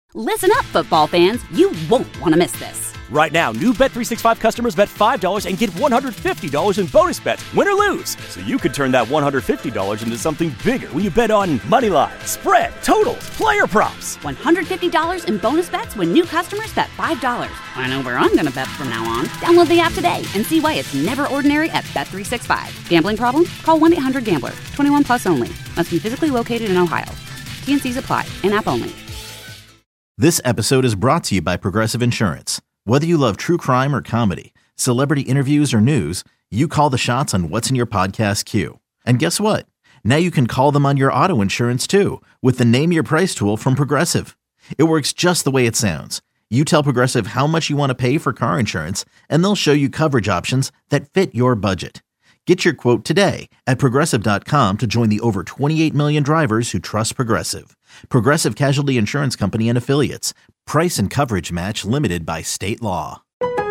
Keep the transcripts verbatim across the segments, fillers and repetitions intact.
Listen up, football fans. You won't want to miss this. Right now, new Bet three sixty-five customers bet five dollars and get one hundred fifty dollars in bonus bets, win or lose. So you could turn that one hundred fifty dollars into something bigger when you bet on money line, spread, totals, player props. one hundred fifty dollars in bonus bets when new customers bet five dollars. I know where I'm going to bet from now on. Download the app today and see why it's never ordinary at Bet three sixty-five. Gambling problem? Call one eight hundred gambler. twenty-one plus only. Must be physically located in Ohio. T N Cs apply. In-app only. This episode is brought to you by Progressive Insurance. Whether you love true crime or comedy, celebrity interviews or news, you call the shots on what's in your podcast queue. And guess what? Now you can call them on your auto insurance too with the Name Your Price tool from Progressive. It works just the way it sounds. You tell Progressive how much you want to pay for car insurance, and they'll show you coverage options that fit your budget. Get your quote today at Progressive dot com to join the over twenty-eight million drivers who trust Progressive. Progressive Casualty Insurance Company and Affiliates. Price and coverage match limited by state law.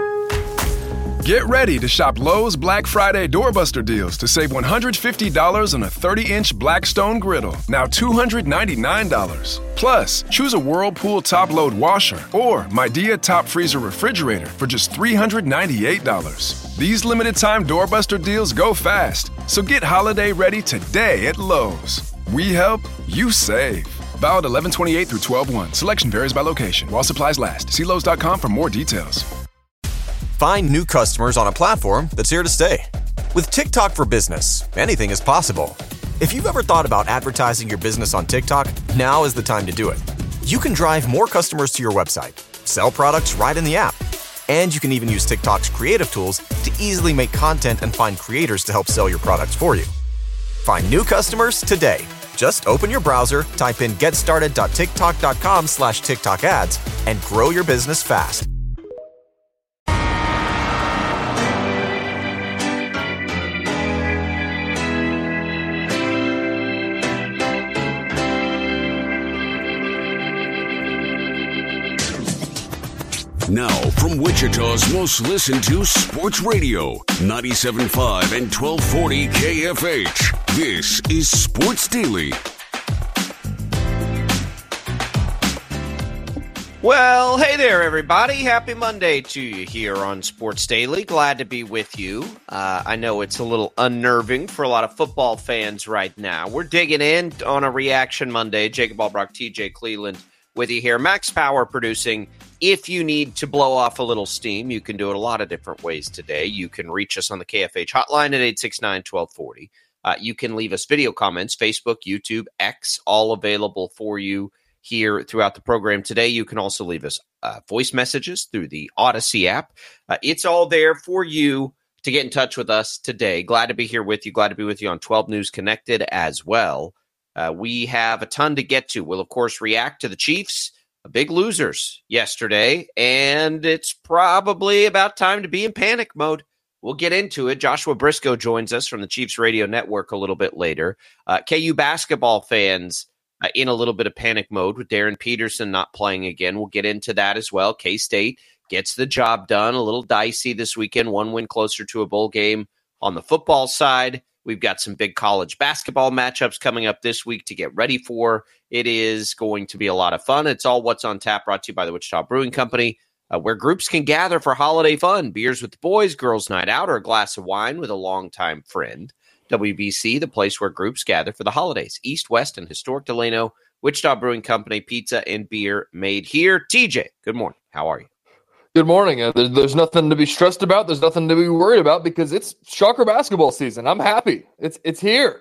Get ready to shop Lowe's Black Friday Doorbuster deals to save one hundred fifty dollars on a thirty-inch Blackstone griddle, now two hundred ninety-nine dollars. Plus, choose a Whirlpool top-load washer or Midea top freezer refrigerator for just three hundred ninety-eight dollars. These limited-time Doorbuster deals go fast, so get holiday ready today at Lowe's. We help, you save. Valid eleven twenty-eight through twelve one. Selection varies by location. While supplies last. See Lowe's dot com for more details. Find new customers on a platform that's here to stay. With TikTok for Business, anything is possible. If you've ever thought about advertising your business on TikTok, now is the time to do it. You can drive more customers to your website, sell products right in the app, and you can even use TikTok's creative tools to easily make content and find creators to help sell your products for you. Find new customers today. Just open your browser, type in getstarted.tiktok.com slash TikTok ads, and grow your business fast. Now, from Wichita's most listened to sports radio, ninety-seven point five and twelve forty K F H. This is Sports Daily. Well, hey there, everybody. Happy Monday to you here on Sports Daily. Glad to be with you. Uh, I know it's a little unnerving for a lot of football fans right now. We're digging in on a Reaction Monday. Jacob Albrock, T J Cleveland with you here. Max Power producing. If you need to blow off a little steam, you can do it a lot of different ways today. You can reach us on the K F H hotline at eight six nine, one two four zero. Uh, you can leave us video comments, Facebook, YouTube, X, all available for you here throughout the program today. You can also leave us uh, voice messages through the Odyssey app. Uh, it's all there for you to get in touch with us today. Glad to be here with you. Glad to be with you on twelve News Connected as well. Uh, we have a ton to get to. We'll, of course, react to the Chiefs. Big losers yesterday, and it's probably about time to be in panic mode. We'll get into it. Joshua Briscoe joins us from the Chiefs Radio Network a little bit later. Uh, K U basketball fans uh, in a little bit of panic mode with Darren Peterson not playing again. We'll get into that as well. K-State gets the job done. A little dicey this weekend. One win closer to a bowl game on the football side. We've got some big college basketball matchups coming up this week to get ready for. It is going to be a lot of fun. It's all What's on Tap, brought to you by the Wichita Brewing Company, uh, where groups can gather for holiday fun. Beers with the boys, girls' night out, or a glass of wine with a longtime friend. W B C, the place where groups gather for the holidays. East, West, and historic Delano, Wichita Brewing Company, pizza and beer made here. T J, good morning. How are you? Good morning. Uh, there's, there's nothing to be stressed about. There's nothing to be worried about because it's Shocker basketball season. I'm happy. It's it's here.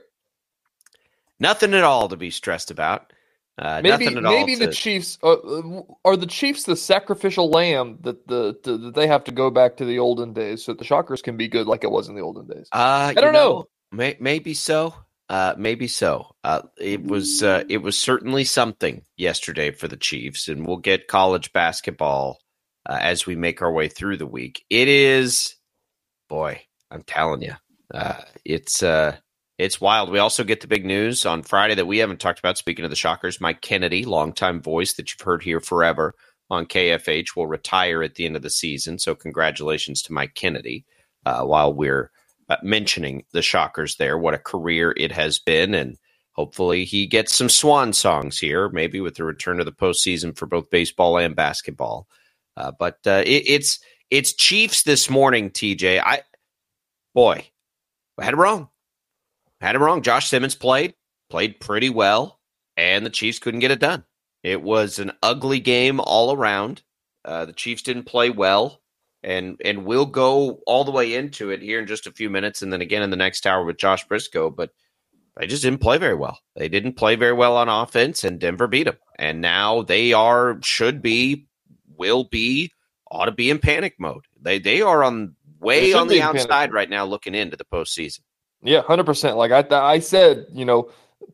Nothing at all to be stressed about. Uh, maybe nothing at maybe all the to... Chiefs are, are the Chiefs the sacrificial lamb that the, the that they have to go back to the olden days so the Shockers can be good like it was in the olden days. Uh, I don't know. know. May, maybe so. Uh, maybe so. Uh, it was uh, it was certainly something yesterday for the Chiefs, and we'll get college basketball uh, as we make our way through the week. It is, boy, I'm telling you, uh, it's uh, it's wild. We also get the big news on Friday that we haven't talked about. Speaking of the Shockers, Mike Kennedy, longtime voice that you've heard here forever on K F H, will retire at the end of the season. So congratulations to Mike Kennedy. Uh, while we're uh, mentioning the Shockers there, what a career it has been, and hopefully he gets some swan songs here, maybe with the return of the postseason for both baseball and basketball. Uh, but uh, it, it's it's Chiefs this morning, T J. I boy, I had it wrong. I had it wrong. Josh Simmons played played pretty well, and the Chiefs couldn't get it done. It was an ugly game all around. Uh, the Chiefs didn't play well, and and we'll go all the way into it here in just a few minutes, and then again in the next hour with Josh Briscoe. But they just didn't play very well. They didn't play very well on offense, and Denver beat them. And now they are, should be, will be, ought to be in panic mode. They they are on way on the outside right now, looking into the postseason. Yeah, one hundred percent. Like I, I said, you know.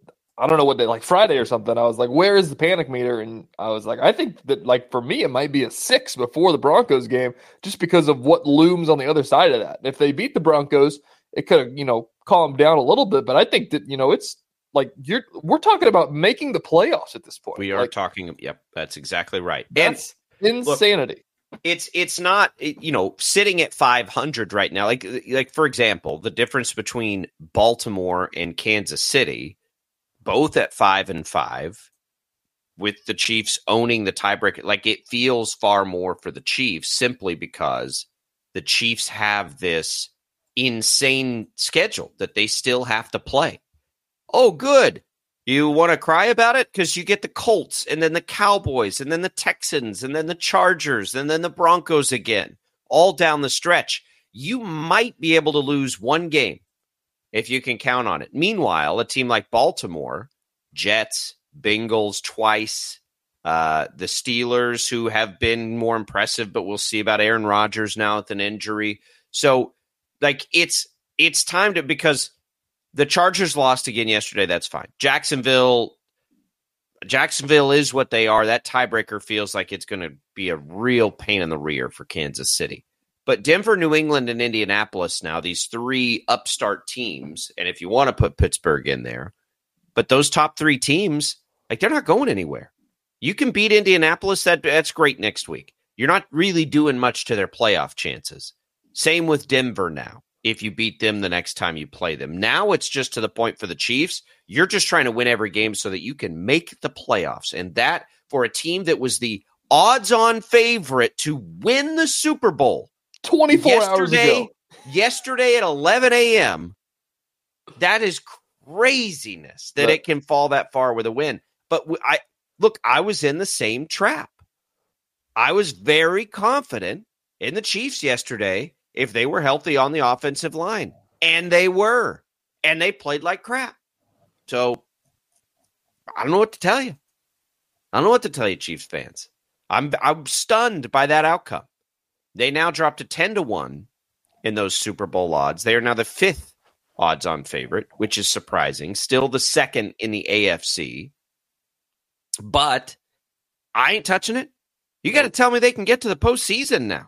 I don't know what day, like Friday or something. I was like, where is the panic meter? And I was like, I think that, like, for me, it might be a six before the Broncos game just because of what looms on the other side of that. If they beat the Broncos, it could have, you know, calmed down a little bit. But I think that, you know, it's like you're we're talking about making the playoffs at this point. We are like, talking. Yep, that's exactly right. That's and insanity. Look, it's it's not, you know, sitting at five hundred right now. Like, like, for example, the difference between Baltimore and Kansas City, both at five and five, with the Chiefs owning the tiebreaker. Like, it feels far more for the Chiefs simply because the Chiefs have this insane schedule that they still have to play. Oh, good. You want to cry about it? Because you get the Colts and then the Cowboys and then the Texans and then the Chargers and then the Broncos again, all down the stretch. You might be able to lose one game if you can count on it. Meanwhile, a team like Baltimore, Jets, Bengals twice, uh, the Steelers, who have been more impressive, but we'll see about Aaron Rodgers now with an injury. So, like, it's it's time to, because the Chargers lost again yesterday. That's fine. Jacksonville, Jacksonville is what they are. That tiebreaker feels like it's going to be a real pain in the rear for Kansas City. But Denver, New England, and Indianapolis now, these three upstart teams, and if you want to put Pittsburgh in there, but those top three teams, like, they're not going anywhere. You can beat Indianapolis, that that's great next week. You're not really doing much to their playoff chances. Same with Denver now, if you beat them the next time you play them. Now it's just to the point for the Chiefs. You're just trying to win every game so that you can make the playoffs. And that, for a team that was the odds-on favorite to win the Super Bowl, twenty-four hours ago. Yesterday at eleven a.m., that is craziness that but, it can fall that far with a win. But I look, I was in the same trap. I was very confident in the Chiefs yesterday if they were healthy on the offensive line. And they were. And they played like crap. So I don't know what to tell you. I don't know what to tell you, Chiefs fans. I'm I'm stunned by that outcome. They now dropped to ten to one in those Super Bowl odds. They are now the fifth odds-on favorite, which is surprising. Still the second in the A F C. But I ain't touching it. You got to tell me they can get to the postseason now.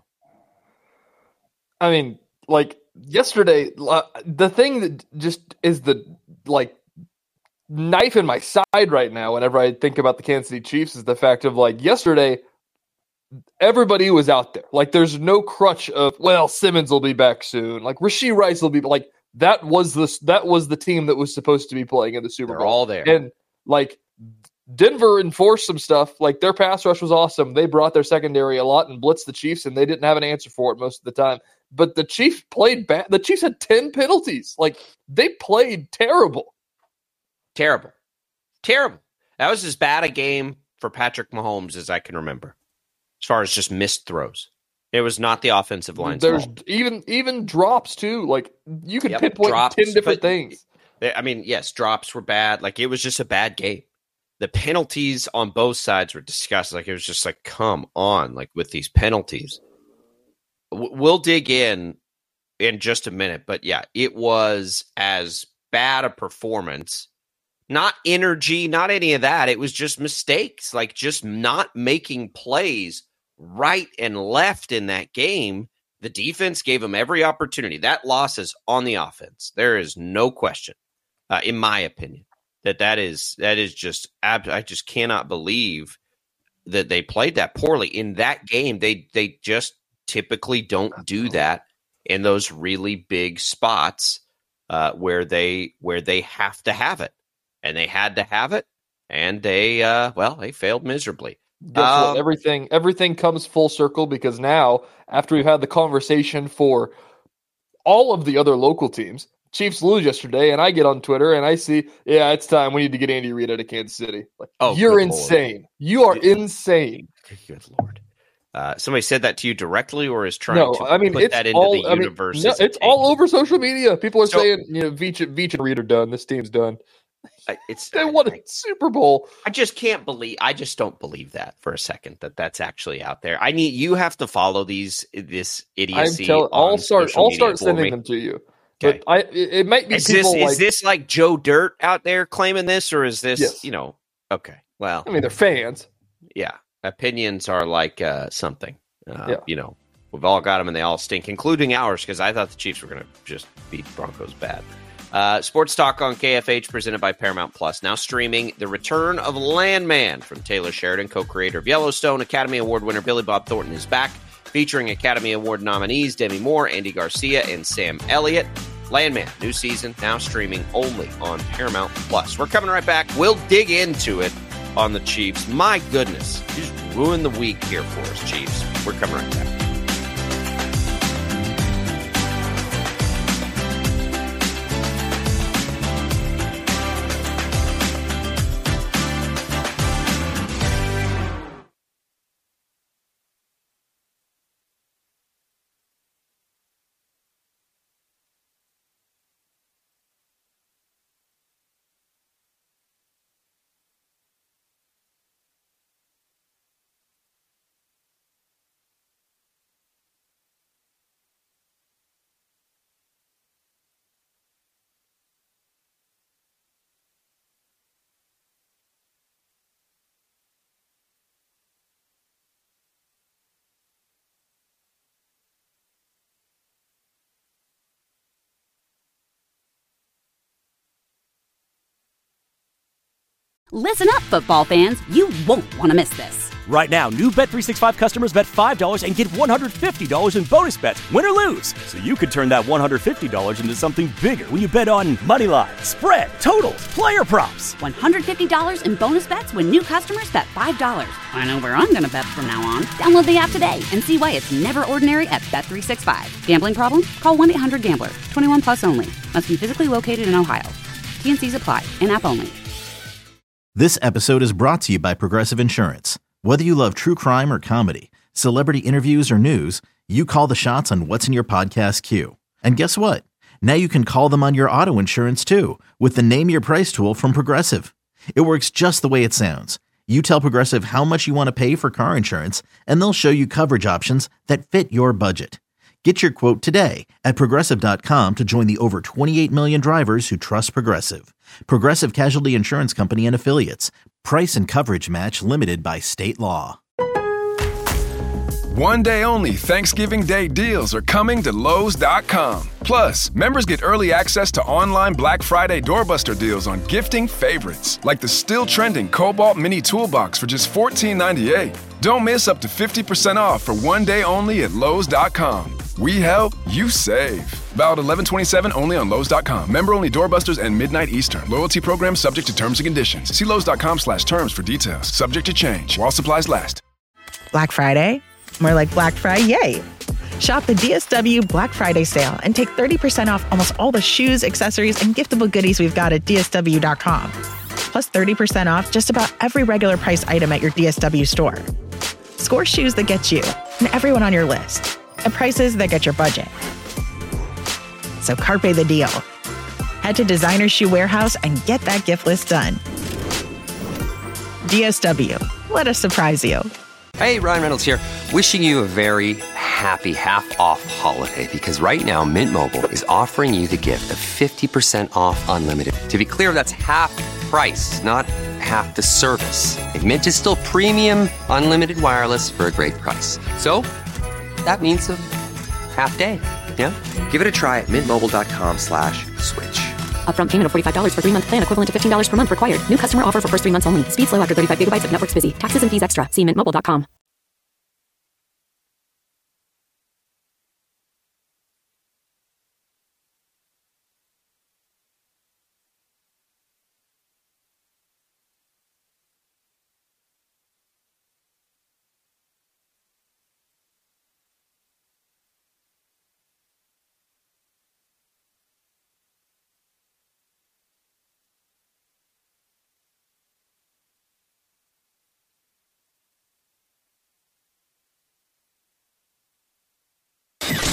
I mean, like, yesterday, uh, the thing that just is the, like, knife in my side right now whenever I think about the Kansas City Chiefs is the fact of, like, yesterday, everybody was out there. Like, there's no crutch of, well, Simmons will be back soon. Like, Rashee Rice will be, like, that was the that was the team that was supposed to be playing in the Super They're Bowl. all there. And, like, Denver enforced some stuff. Like, their pass rush was awesome. They brought their secondary a lot and blitzed the Chiefs, and they didn't have an answer for it most of the time. But the Chiefs played bad. The Chiefs had ten penalties. Like, they played terrible. Terrible. Terrible. That was as bad a game for Patrick Mahomes as I can remember. As far as just missed throws. It was not the offensive line's There's fault. even even drops too. Like, you could Yep, pinpoint drops, ten different but- things. I mean, yes, drops were bad. Like, it was just a bad game. The penalties on both sides were disgusting. Like, it was just like, come on, like, with these penalties. W- we'll dig in in just a minute. But, yeah, it was as bad a performance. Not energy, not any of that. It was just mistakes. Like, just not making plays right and left in that game. The defense gave them every opportunity. That loss is on the offense. There is no question, uh, in my opinion, that that is that is just ab- I just cannot believe that they played that poorly in that game. They they just typically don't do that in those really big spots uh, where they where they have to have it. and they had to have it, and they, uh, well, they failed miserably. Guess Um, what? Everything, everything comes full circle because now, after we've had the conversation for all of the other local teams, Chiefs lose yesterday, and I get on Twitter and I see, yeah, it's time. We need to get Andy Reid out of Kansas City. Like, Oh, you're good insane. Lord. You are insane. Good Lord. Uh, somebody said that to you directly, or is trying No, to I mean put it's that into all. the I mean, universe? no, as a it's all take? over social media. People are So- saying, you know, Veach, Veach and Reid are done. This team's done. I- It's They won a I- Super Bowl. I just can't believe. I just don't believe that for a second that that's actually out there. I need you have to follow these this I'm idiocy. telling. I'll on start. social I'll media start for sending me. them to you. Okay. But I, it, it might be Is this people is like. this like Joe Dirt out there claiming this, or is this Yes. you know? Okay, well, I mean, they're fans. yeah, opinions are like uh, something. Uh, Yeah. You know, we've all got them, and they all stink, including ours, because I thought the Chiefs were going to just beat Broncos bad. Uh, Sports Talk on K F H, presented by Paramount Plus. Now streaming The Return of Landman from Taylor Sheridan, co-creator of Yellowstone. Academy Award winner Billy Bob Thornton is back, featuring Academy Award nominees Demi Moore, Andy Garcia, and Sam Elliott. Landman, new season, now streaming only on Paramount Plus. We're coming right back. We'll dig into it on the Chiefs. My goodness, you just ruined the week here for us, Chiefs. We're coming right back. Listen up, football fans. You won't want to miss this. Right now, new Bet three sixty-five customers bet five dollars and get one hundred fifty dollars in bonus bets, win or lose. So you could turn that one hundred fifty dollars into something bigger when you bet on money line, spread, totals, player props. one hundred fifty dollars in bonus bets when new customers bet five dollars. I know where I'm going to bet from now on. Download the app today and see why it's never ordinary at Bet three sixty-five. Gambling problem? Call one eight hundred gambler. twenty-one plus only. Must be physically located in Ohio. T N Cs apply. In-app only. This episode is brought to you by Progressive Insurance. Whether you love true crime or comedy, celebrity interviews or news, you call the shots on what's in your podcast queue. And guess what? Now you can call them on your auto insurance too with the Name Your Price tool from Progressive. It works just the way it sounds. You tell Progressive how much you want to pay for car insurance, and they'll show you coverage options that fit your budget. Get your quote today at Progressive dot com to join the over twenty-eight million drivers who trust Progressive. Progressive Casualty Insurance Company and Affiliates. Price and coverage match limited by state law. One day only Thanksgiving Day deals are coming to Lowe's dot com. Plus, members get early access to online Black Friday doorbuster deals on gifting favorites, like the still trending Cobalt Mini Toolbox for just fourteen ninety-eight. Don't miss up to fifty percent off for one day only at Lowe's dot com. We help, you save. Valid eleven twenty-seven only on Lowe's dot com. Member only doorbusters and midnight Eastern. Loyalty program subject to terms and conditions. See Lowe's dot com slash terms for details. Subject to change while supplies last. Black Friday? More like Black Friday. Shop the D S W Black Friday sale and take thirty percent off almost all the shoes, accessories, and giftable goodies we've got at D S W dot com. Plus thirty percent off just about every regular price item at your D S W store. Score shoes that get you and everyone on your list at prices that get your budget. So carpe the deal. Head to Designer Shoe Warehouse and get that gift list done. D S W. Let us surprise you. Hey, Ryan Reynolds here. Wishing you a very happy half-off holiday because right now Mint Mobile is offering you the gift of fifty percent off unlimited. To be clear, that's half price, not half the service. And Mint is still premium unlimited wireless for a great price. So that means a half day. Yeah? Give it a try at mintmobile.com slash switch. Upfront payment of forty-five dollars for three-month plan equivalent to fifteen dollars per month required. New customer offer for first three months only. Speed slow after thirty-five gigabytes if network's busy. Taxes and fees extra. See mint mobile dot com.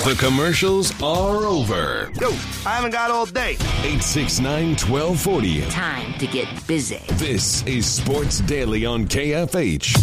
The commercials are over. Yo, I haven't got all day. eight six nine, one two four zero. Time to get busy. This is Sports Daily on K F H.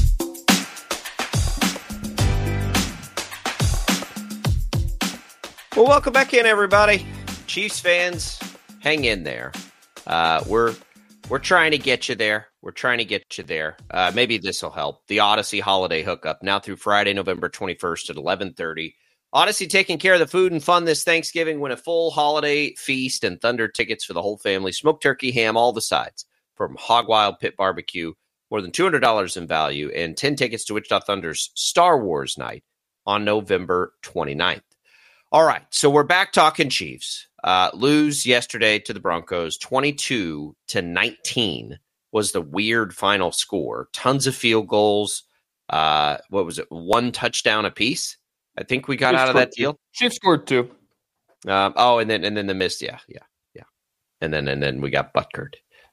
Well, welcome back in, everybody. Chiefs fans, hang in there. Uh, we're we're trying to get you there. We're trying to get you there. Uh, maybe this will help. The Odyssey holiday hookup now through Friday, November twenty-first at eleven thirty. Odyssey taking care of the food and fun this Thanksgiving. Win a full holiday feast and Thunder tickets for the whole family. Smoked turkey, ham, all the sides from Hog Wild Pit Barbecue. More than two hundred dollars in value and ten tickets to Wichita Thunder's Star Wars night on November twenty-ninth. All right, so we're back talking Chiefs. Uh, lose yesterday to the Broncos, twenty-two to nineteen was the weird final score. Tons of field goals. Uh, what was it? One touchdown apiece. I think we got Chiefs out of that two. deal. Chiefs scored two. Um, oh, and then and then the miss. Yeah, yeah, yeah. And then and then we got butkered.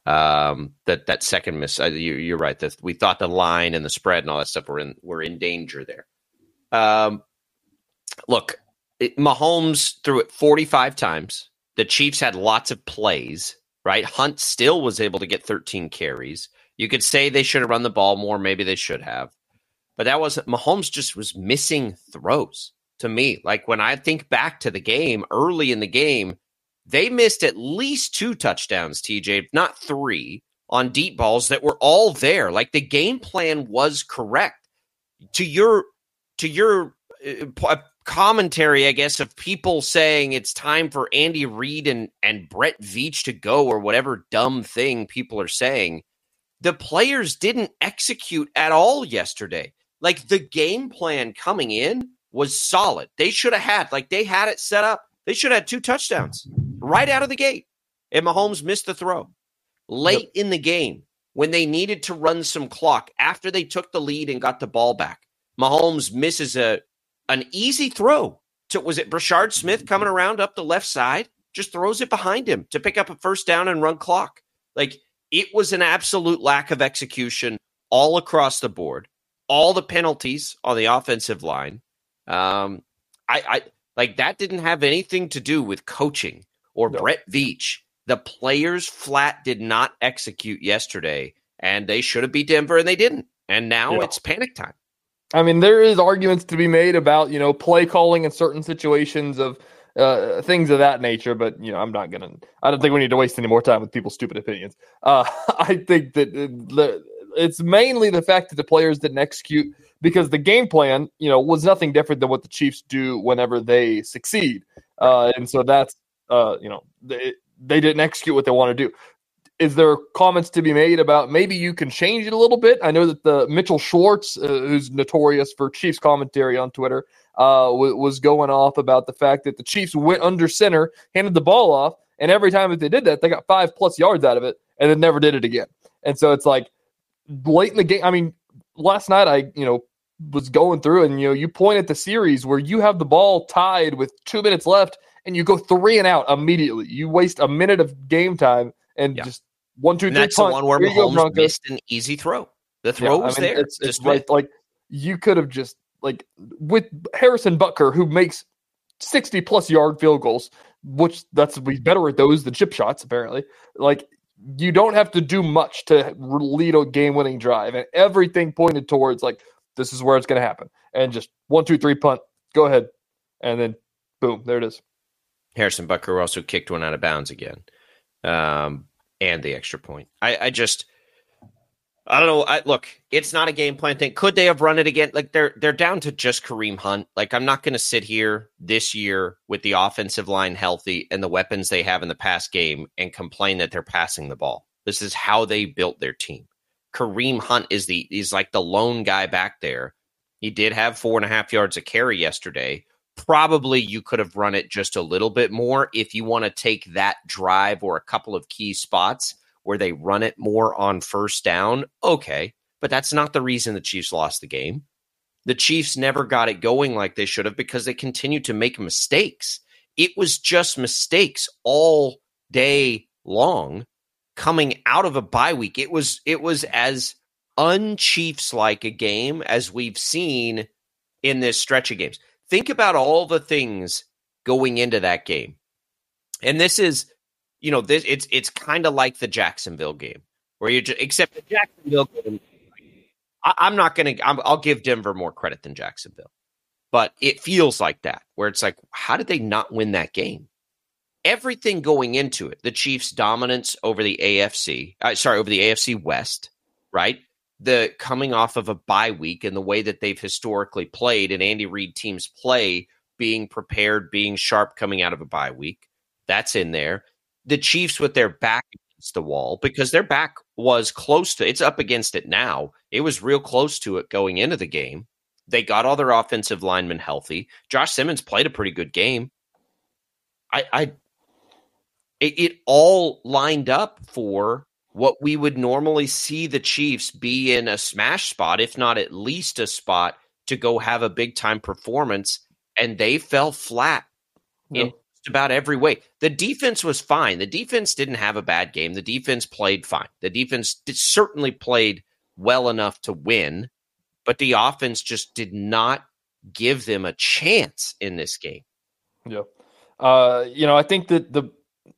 Um, that that second miss. Uh, you, you're right. That we thought the line and the spread and all that stuff were in were in danger there. Um, look. It, Mahomes threw it forty-five times. The Chiefs had lots of plays, right? Hunt still was able to get thirteen carries. You could say they should have run the ball more. Maybe they should have. But that wasn't – Mahomes just was missing throws to me. Like when I think back to the game, early in the game, they missed at least two touchdowns, T J, if not three, on deep balls that were all there. Like the game plan was correct. To your to your uh, – commentary, I guess, of people saying it's time for Andy Reid and, and Brett Veach to go or whatever dumb thing people are saying. The players didn't execute at all yesterday. Like the game plan coming in was solid. They should have had, like they had it set up. They should have had two touchdowns right out of the gate. And Mahomes missed the throw. Late yep. in the game, when they needed to run some clock, after they took the lead and got the ball back, Mahomes misses a An easy throw to, was it Brashard Smith coming around up the left side? Just throws it behind him to pick up a first down and run clock. Like it was an absolute lack of execution all across the board. All the penalties on the offensive line. Um, I, I like that didn't have anything to do with coaching or no. Brett Veach. The players flat did not execute yesterday, and they should have beat Denver, and they didn't. And now yeah. it's panic time. I mean, there is arguments to be made about, you know, play calling in certain situations of uh, things of that nature. But, you know, I'm not going to – I don't think we need to waste any more time with people's stupid opinions. Uh, I think that the, it's mainly the fact that the players didn't execute because the game plan, you know, was nothing different than what the Chiefs do whenever they succeed. Uh, and so that's, uh, you know, they, they didn't execute what they want to do. Is there comments to be made about maybe you can change it a little bit? I know that the Mitchell Schwartz, uh, who's notorious for Chiefs commentary on Twitter, uh, w- was going off about the fact that the Chiefs went under center, handed the ball off, and every time that they did that, they got five plus yards out of it, and then never did it again. And so it's like late in the game. I mean, last night I, you know, was going through, and you know, you point at the series where you have the ball tied with two minutes left, and you go three and out immediately. You waste a minute of game time. And yeah. just one, two, and three. That's punt. the one where Here Mahomes missed an easy throw. The throw yeah, was I mean, there. It's, it's right. Like you could have just like with Harrison Butker, who makes sixty plus yard field goals, which that's he's better at those than chip shots apparently. Like you don't have to do much to lead a game winning drive, and everything pointed towards like this is where it's going to happen. And just one, two, three, punt. Go ahead, and then boom, there it is. Harrison Butker also kicked one out of bounds again. Um, and the extra point. I, I just, I don't know. I, look, it's not a game plan thing. Could they have run it again? Like they're they're down to just Kareem Hunt. Like I'm not going to sit here this year with the offensive line healthy and the weapons they have in the past game and complain that they're passing the ball. This is how they built their team. Kareem Hunt is the is like the lone guy back there. He did have four and a half yards of carry yesterday. Probably you could have run it just a little bit more if you want to take that drive or a couple of key spots where they run it more on first down. Okay, but that's not the reason the Chiefs lost the game. The Chiefs never got it going like they should have because they continued to make mistakes. It was just mistakes all day long coming out of a bye week. It was it was as un-Chiefs-like a game as we've seen in this stretch of games. think about all the things going into that game. And this is, you know, this it's it's kind of like the Jacksonville game where you just, except the Jacksonville game, I, I'm not going to, I'll give Denver more credit than Jacksonville, but it feels like that where it's like, how did they not win that game? Everything going into it, the Chiefs' dominance over the A F C, uh, sorry, over the A F C West, right? The coming off of a bye week and the way that they've historically played and Andy Reid teams play, being prepared, being sharp coming out of a bye week. That's in there. The Chiefs with their back against the wall because their back was close to, it's up against it now. It was real close to it going into the game. They got all their offensive linemen healthy. Josh Simmons played a pretty good game. I, I it, it all lined up for what we would normally see the Chiefs be in a smash spot, if not at least a spot to go have a big time performance. And they fell flat in just about every way. The defense was fine. The defense didn't have a bad game. The defense played fine. The defense did, certainly played well enough to win, but the offense just did not give them a chance in this game. Yeah. Uh, you know, I think that the,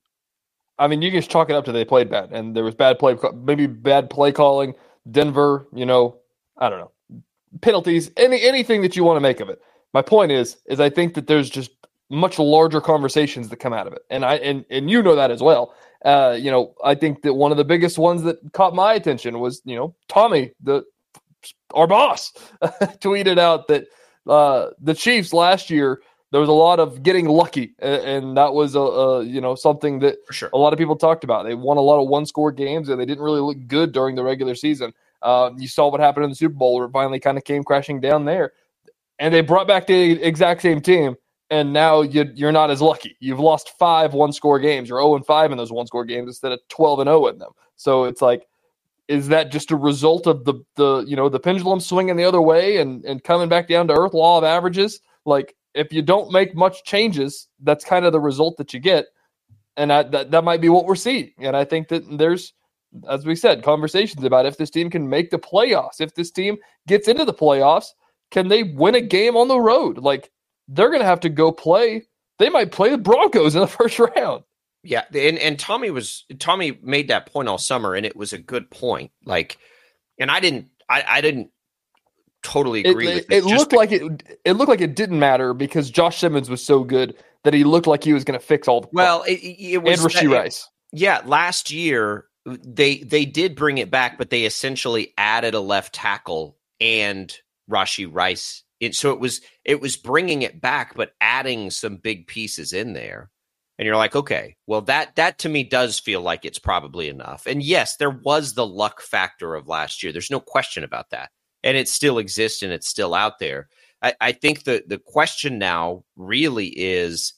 I mean, you can just chalk it up to they played bad, and there was bad play, maybe bad play calling. Denver, you know, I don't know, penalties, any anything that you want to make of it. My point is, is I think that there's just much larger conversations that come out of it, and I and and you know that as well. Uh, you know, I think that one of the biggest ones that caught my attention was, you know, Tommy, the our boss, tweeted out that uh, the Chiefs last year, there was a lot of getting lucky, and that was a, a you know something that For sure. a lot of people talked about. They won a lot of one-score games, and they didn't really look good during the regular season. Uh, you saw what happened in the Super Bowl, where it finally kind of came crashing down there, and they brought back the exact same team, and now you, you're not as lucky. You've lost five one-score games. You're oh and five in those one-score games instead of twelve and oh in them. So it's like, is that just a result of the the you know the pendulum swinging the other way and and coming back down to earth, law of averages? Like, if you don't make much changes, that's kind of the result that you get. And I, that, that might be what we're seeing. And I think that there's, as we said, conversations about if this team can make the playoffs, if this team gets into the playoffs, can they win a game on the road? Like, they're going to have to go play. They might play the Broncos in the first round. Yeah. And, and Tommy was, Tommy made that point all summer, and it was a good point. Like, and I didn't, I, I didn't, totally agree it, with it. It looked to, like it. It looked like it didn't matter because Josh Simmons was so good that he looked like he was going to fix all the well. It, it was and Rashee Rice. Yeah, last year they they did bring it back, but they essentially added a left tackle and Rashee Rice. It, so it was it was bringing it back, but adding some big pieces in there. And you're like, okay, well that that to me does feel like it's probably enough. And yes, there was the luck factor of last year. There's no question about that. And it still exists and it's still out there. I, I think the, the question now really is,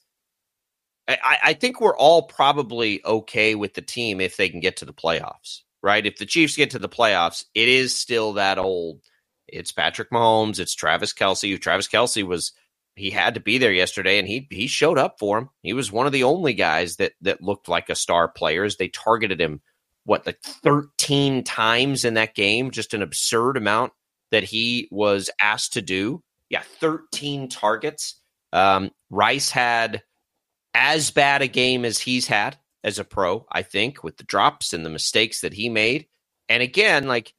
I, I think we're all probably okay with the team if they can get to the playoffs, right? If the Chiefs get to the playoffs, it is still that old. It's Patrick Mahomes. It's Travis Kelce. Travis Kelce was, he had to be there yesterday, and he he showed up for him. He was one of the only guys that that looked like a star player. They targeted him, what, like thirteen times in that game, just an absurd amount that he was asked to do. Yeah, thirteen targets. Um, Rice had as bad a game as he's had as a pro, I think, with the drops and the mistakes that he made. And again, like,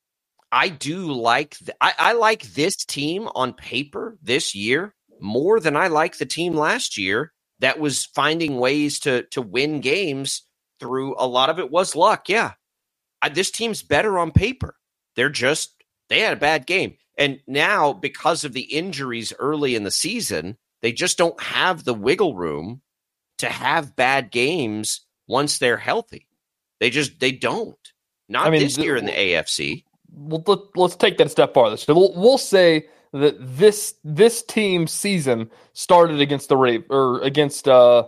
I do like, th- I, I like this team on paper this year more than I like the team last year that was finding ways to to win games through a lot of it was luck. Yeah, I, this team's better on paper. They're just, they had a bad game. And now, because of the injuries early in the season, they just don't have the wiggle room to have bad games once they're healthy. They just, they don't. Not I mean, this year in the A F C. Well, let, let's take that a step farther. So we'll, we'll say that this this team's season started against the Ra- or against uh,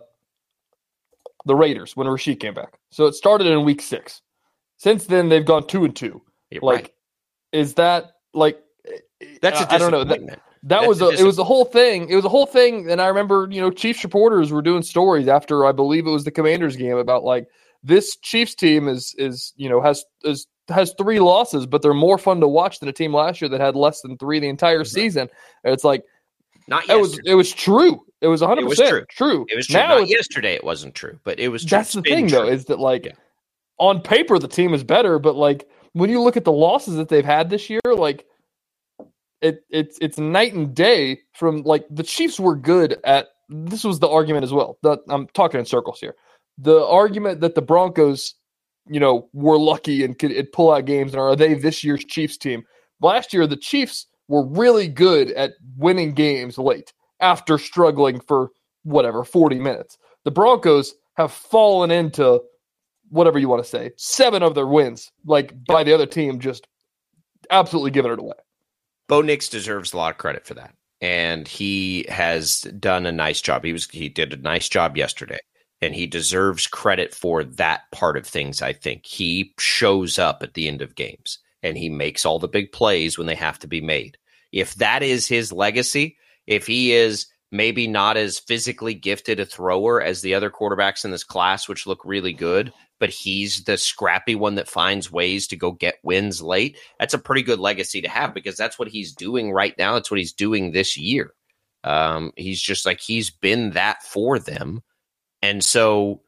the Raiders when Rashee came back. So it started in week six. Since then, they've gone two and two. You're like, right. Is that like? That's a I don't know. That, that was a, a it was the whole thing. It was a whole thing. And I remember, you know, Chiefs reporters were doing stories after, I believe it was the Commanders game, about like, this Chiefs team is is you know has is has three losses, but they're more fun to watch than a team last year that had less than three the entire season. And it's like, Not It yesterday. was it was true. It was one hundred percent true. true. It was true. Now Not yesterday it wasn't true, but it was true. That's the It's been thing, true. though, is that, like, Yeah. on paper, the team is better, but, like, when you look at the losses that they've had this year, like, it it's it's night and day from, like, the Chiefs were good at – this was the argument as well. The, I'm talking in circles here. The argument that the Broncos, you know, were lucky and could it pull out games, and are they this year's Chiefs team? Last year, the Chiefs were really good at winning games late after struggling for, whatever, forty minutes. The Broncos have fallen into – whatever you want to say, seven of their wins, like by the other team, just absolutely giving it away. Bo Nix deserves a lot of credit for that. And he has done a nice job. He was he did a nice job yesterday. And he deserves credit for that part of things, I think. He shows up at the end of games and he makes all the big plays when they have to be made. If that is his legacy, if he is maybe not as physically gifted a thrower as the other quarterbacks in this class, which look really good, but he's the scrappy one that finds ways to go get wins late, that's a pretty good legacy to have because that's what he's doing right now. That's what he's doing this year. Um, he's just like, he's been that for them. And so,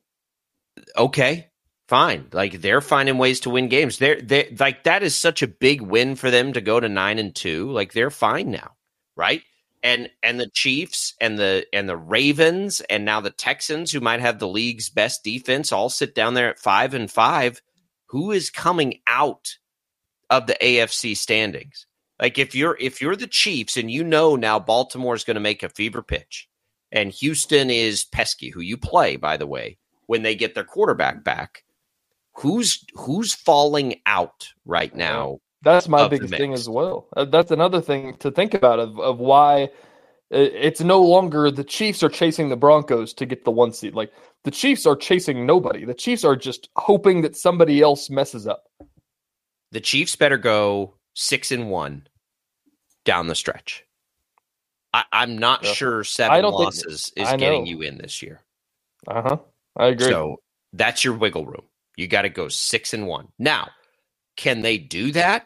okay, fine. Like they're finding ways to win games. They're, they're like, that is such a big win for them to go to nine and two. Like they're fine now. Right. And and the Chiefs and the and the Ravens and now the Texans, who might have the league's best defense, all sit down there at five and five. Who is coming out of the A F C standings? Like if you're if you're the Chiefs and you know now Baltimore is going to make a fever pitch, and Houston is pesky, who you play by the way, when they get their quarterback back, who's who's falling out right now? That's my biggest thing as well. Uh, that's another thing to think about of, of why it's no longer the Chiefs are chasing the Broncos to get the one seed. Like the Chiefs are chasing nobody. The Chiefs are just hoping that somebody else messes up. The Chiefs better go six and one down the stretch. I, I'm not yeah. sure seven I don't losses think, is getting you in this year. Uh huh. I agree. So that's your wiggle room. You got to go six and one. Now, can they do that?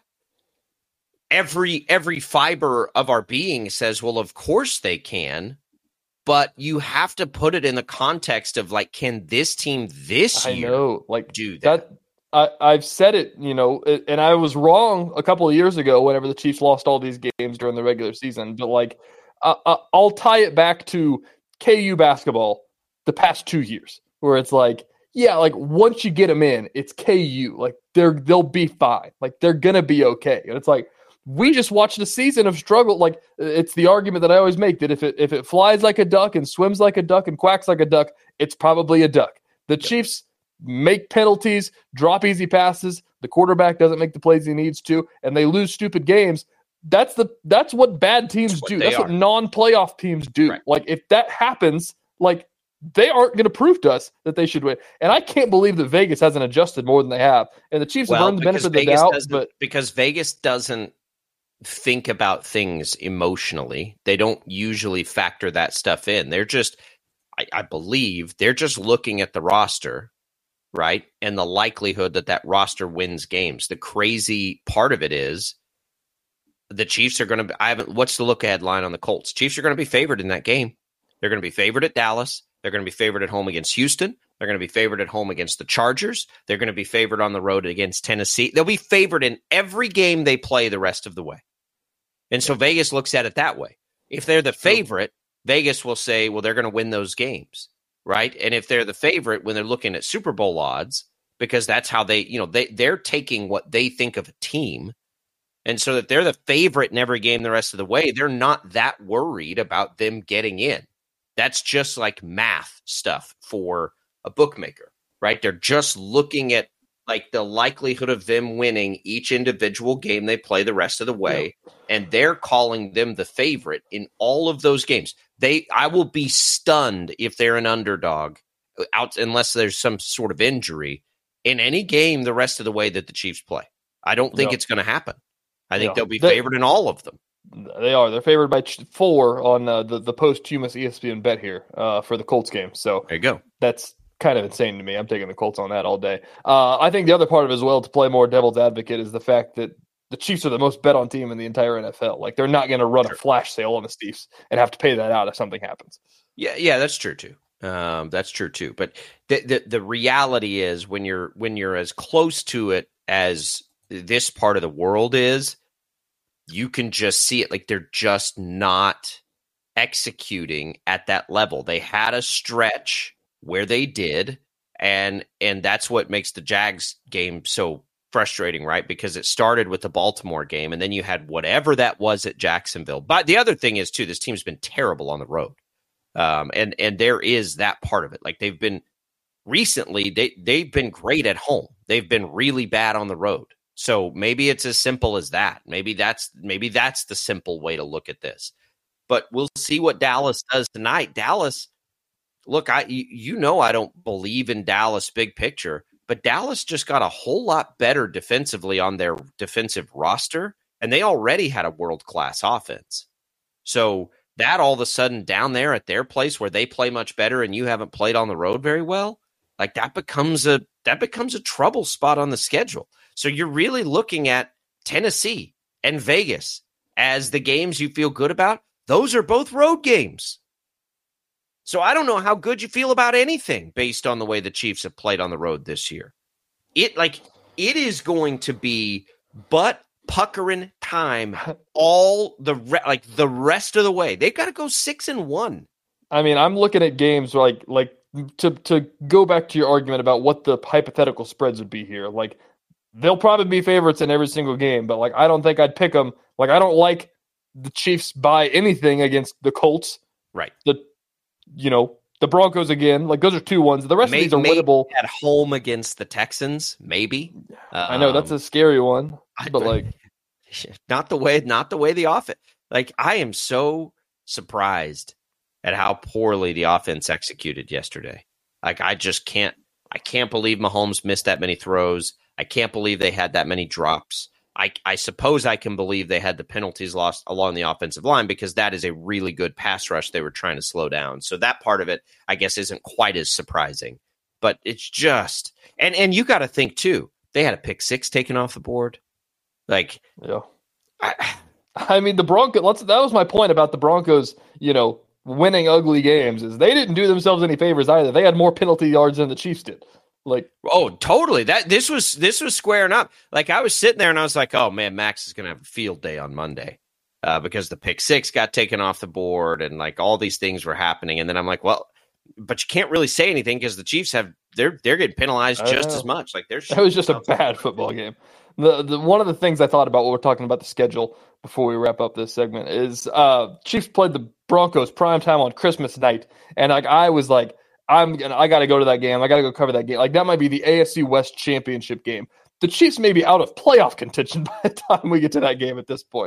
Every every fiber of our being says, well, of course they can, but you have to put it in the context of like, can this team this I year know, like do that? that I, I've said it, you know, and I was wrong a couple of years ago whenever the Chiefs lost all these games during the regular season. But like, I, I, I'll tie it back to K U basketball the past two years, where it's like, yeah, like once you get them in, it's K U. Like they're they'll be fine. Like they're gonna be okay. And it's like, we just watched a season of struggle. Like it's the argument that I always make that if it if it flies like a duck and swims like a duck and quacks like a duck, it's probably a duck. The Chiefs make penalties, drop easy passes. The quarterback doesn't make the plays he needs to, and they lose stupid games. That's the that's what bad teams that's what do. They That's are. what non-playoff teams do. Right. Like if that happens, like they aren't going to prove to us that they should win. And I can't believe that Vegas hasn't adjusted more than they have. And the Chiefs well, have earned the benefit of the Vegas doubt, doesn't- but because Vegas doesn't think about things emotionally. They don't usually factor that stuff in. They're just, I, I believe, they're just looking at the roster, right? And the likelihood that that roster wins games. The crazy part of it is the Chiefs are going to, I haven't, what's the look ahead line on the Colts? Chiefs are going to be favored in that game. They're going to be favored at Dallas. They're going to be favored at home against Houston. They're going to be favored at home against the Chargers. They're going to be favored on the road against Tennessee. They'll be favored in every game they play the rest of the way. And so Vegas looks at it that way. If they're the favorite, Vegas will say, well, they're going to win those games, right? And if they're the favorite when they're looking at Super Bowl odds, because that's how they, you know, they, they're taking what they think of a team. And so that they're the favorite in every game the rest of the way, they're not that worried about them getting in. That's just like math stuff for a bookmaker, right? They're just looking at like the likelihood of them winning each individual game they play the rest of the way. Yeah. And they're calling them the favorite in all of those games. They, I will be stunned if they're an underdog out, unless there's some sort of injury in any game the rest of the way that the Chiefs play. I don't think no. it's going to happen. I think no. they'll be they, favored in all of them. They are. They're favored by four on uh, the, the post-Humus E S P N bet here uh, for the Colts game. So there you go. That's kind of insane to me. I'm taking the Colts on that all day. Uh, I think the other part of it as well, to play more devil's advocate, is the fact that the Chiefs are the most bet on team in the entire N F L. Like, they're not going to run a flash sale on the Chiefs and have to pay that out if something happens. Yeah, yeah, that's true too. Um, that's true too. But the, the the reality is when you're when you're as close to it as this part of the world is, you can just see it. Like, they're just not executing at that level. They had a stretch where they did, and and that's what makes the Jags game so frustrating, right? Because it started with the Baltimore game, and then you had whatever that was at Jacksonville. But the other thing is too, this team's been terrible on the road. Um, and, and there is that part of it. Like, they've been recently, they, they've been great at home. They've been really bad on the road. So maybe it's as simple as that. Maybe that's, maybe that's the simple way to look at this, but we'll see what Dallas does tonight. Dallas, look, I, you know, I don't believe in Dallas big picture, but Dallas just got a whole lot better defensively on their defensive roster. And they already had a world-class offense. So that all of a sudden down there at their place where they play much better and you haven't played on the road very well, like that becomes a that becomes a trouble spot on the schedule. So you're really looking at Tennessee and Vegas as the games you feel good about. Those are both road games. So I don't know how good you feel about anything based on the way the Chiefs have played on the road this year. It like it is going to be butt puckering time all the re- like the rest of the way. They've got to go six and one. I mean, I'm looking at games like like to to go back to your argument about what the hypothetical spreads would be here. Like, they'll probably be favorites in every single game, but like I don't think I'd pick them. Like, I don't like the Chiefs by anything against the Colts. Right. The you know the Broncos again. Like, those are two ones. The rest maybe, of these are winnable. At home against the Texans, maybe. Um, I know that's a scary one. But like, not the way, not the way the offense. Like, I am so surprised at how poorly the offense executed yesterday. Like, I just can't. I can't believe Mahomes missed that many throws. I can't believe they had that many drops. I, I suppose I can believe they had the penalties lost along the offensive line because that is a really good pass rush they were trying to slow down. So that part of it, I guess, isn't quite as surprising. But it's just, and and you got to think too. They had a pick six taken off the board. Like, yeah, I, I mean, the Broncos, let's, that was my point about the Broncos, you know, winning ugly games, is they didn't do themselves any favors either. They had more penalty yards than the Chiefs did. Like, oh, totally. That this was, this was squaring up. Like, I was sitting there and I was like, oh man, Max is going to have a field day on Monday uh, because the pick six got taken off the board and like all these things were happening. And then I'm like, well, but you can't really say anything because the Chiefs have, they're, they're getting penalized just as much. Like, they're, that was just a bad football game. The, the one of the things I thought about when we're talking about the schedule before we wrap up this segment is uh, Chiefs played the Broncos prime time on Christmas night, and like I was like, I'm gonna, I got to go to that game. I got to go cover that game. Like, that might be the A F C West championship game. The Chiefs may be out of playoff contention by the time we get to that game. At this point,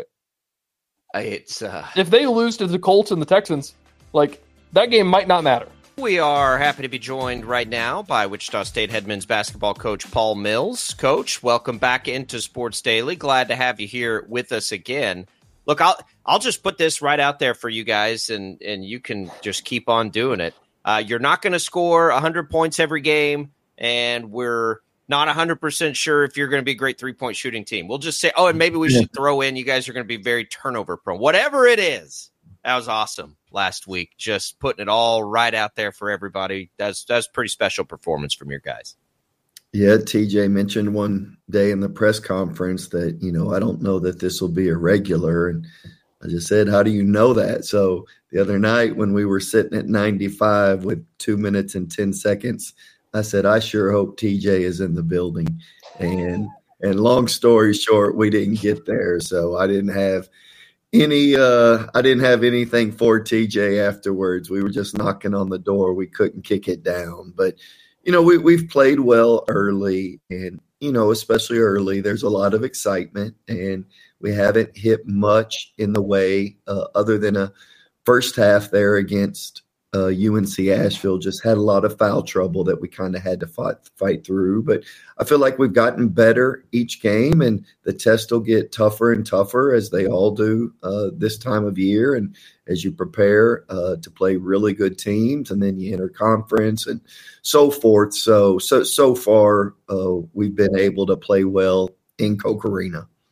it's uh... if they lose to the Colts and the Texans, like, that game might not matter. We are happy to be joined right now by Wichita State head men's basketball coach Paul Mills. Coach, welcome back into Sports Daily. Glad to have you here with us again. Look, I'll I'll just put this right out there for you guys, and, and you can just keep on doing it. Uh, you're not going to score one hundred points every game, and we're not one hundred percent sure if you're going to be a great three-point shooting team. We'll just say, oh, and maybe we should throw in you guys are going to be very turnover prone. Whatever it is. That was awesome last week. Just putting it all right out there for everybody. That's that's pretty special performance from your guys. Yeah, T J mentioned one day in the press conference that, you know, I don't know that this will be a regular. And I just said, how do you know that? So the other night when we were sitting at ninety-five with two minutes and ten seconds, I said, I sure hope T J is in the building. And and long story short, we didn't get there. So I didn't have Any, uh, I didn't have anything for T J afterwards. We were just knocking on the door. We couldn't kick it down. But, you know, we, we've played well early. And, you know, especially early, there's a lot of excitement. And we haven't hit much in the way uh, other than a first half there against uh, U N C Asheville. Just had a lot of foul trouble that we kind of had to fight, fight through. But I feel like we've gotten better each game, and the tests will get tougher and tougher as they all do uh, this time of year. And as you prepare uh, to play really good teams, and then you enter conference and so forth. So, so, so far uh, we've been able to play well in Koch Arena.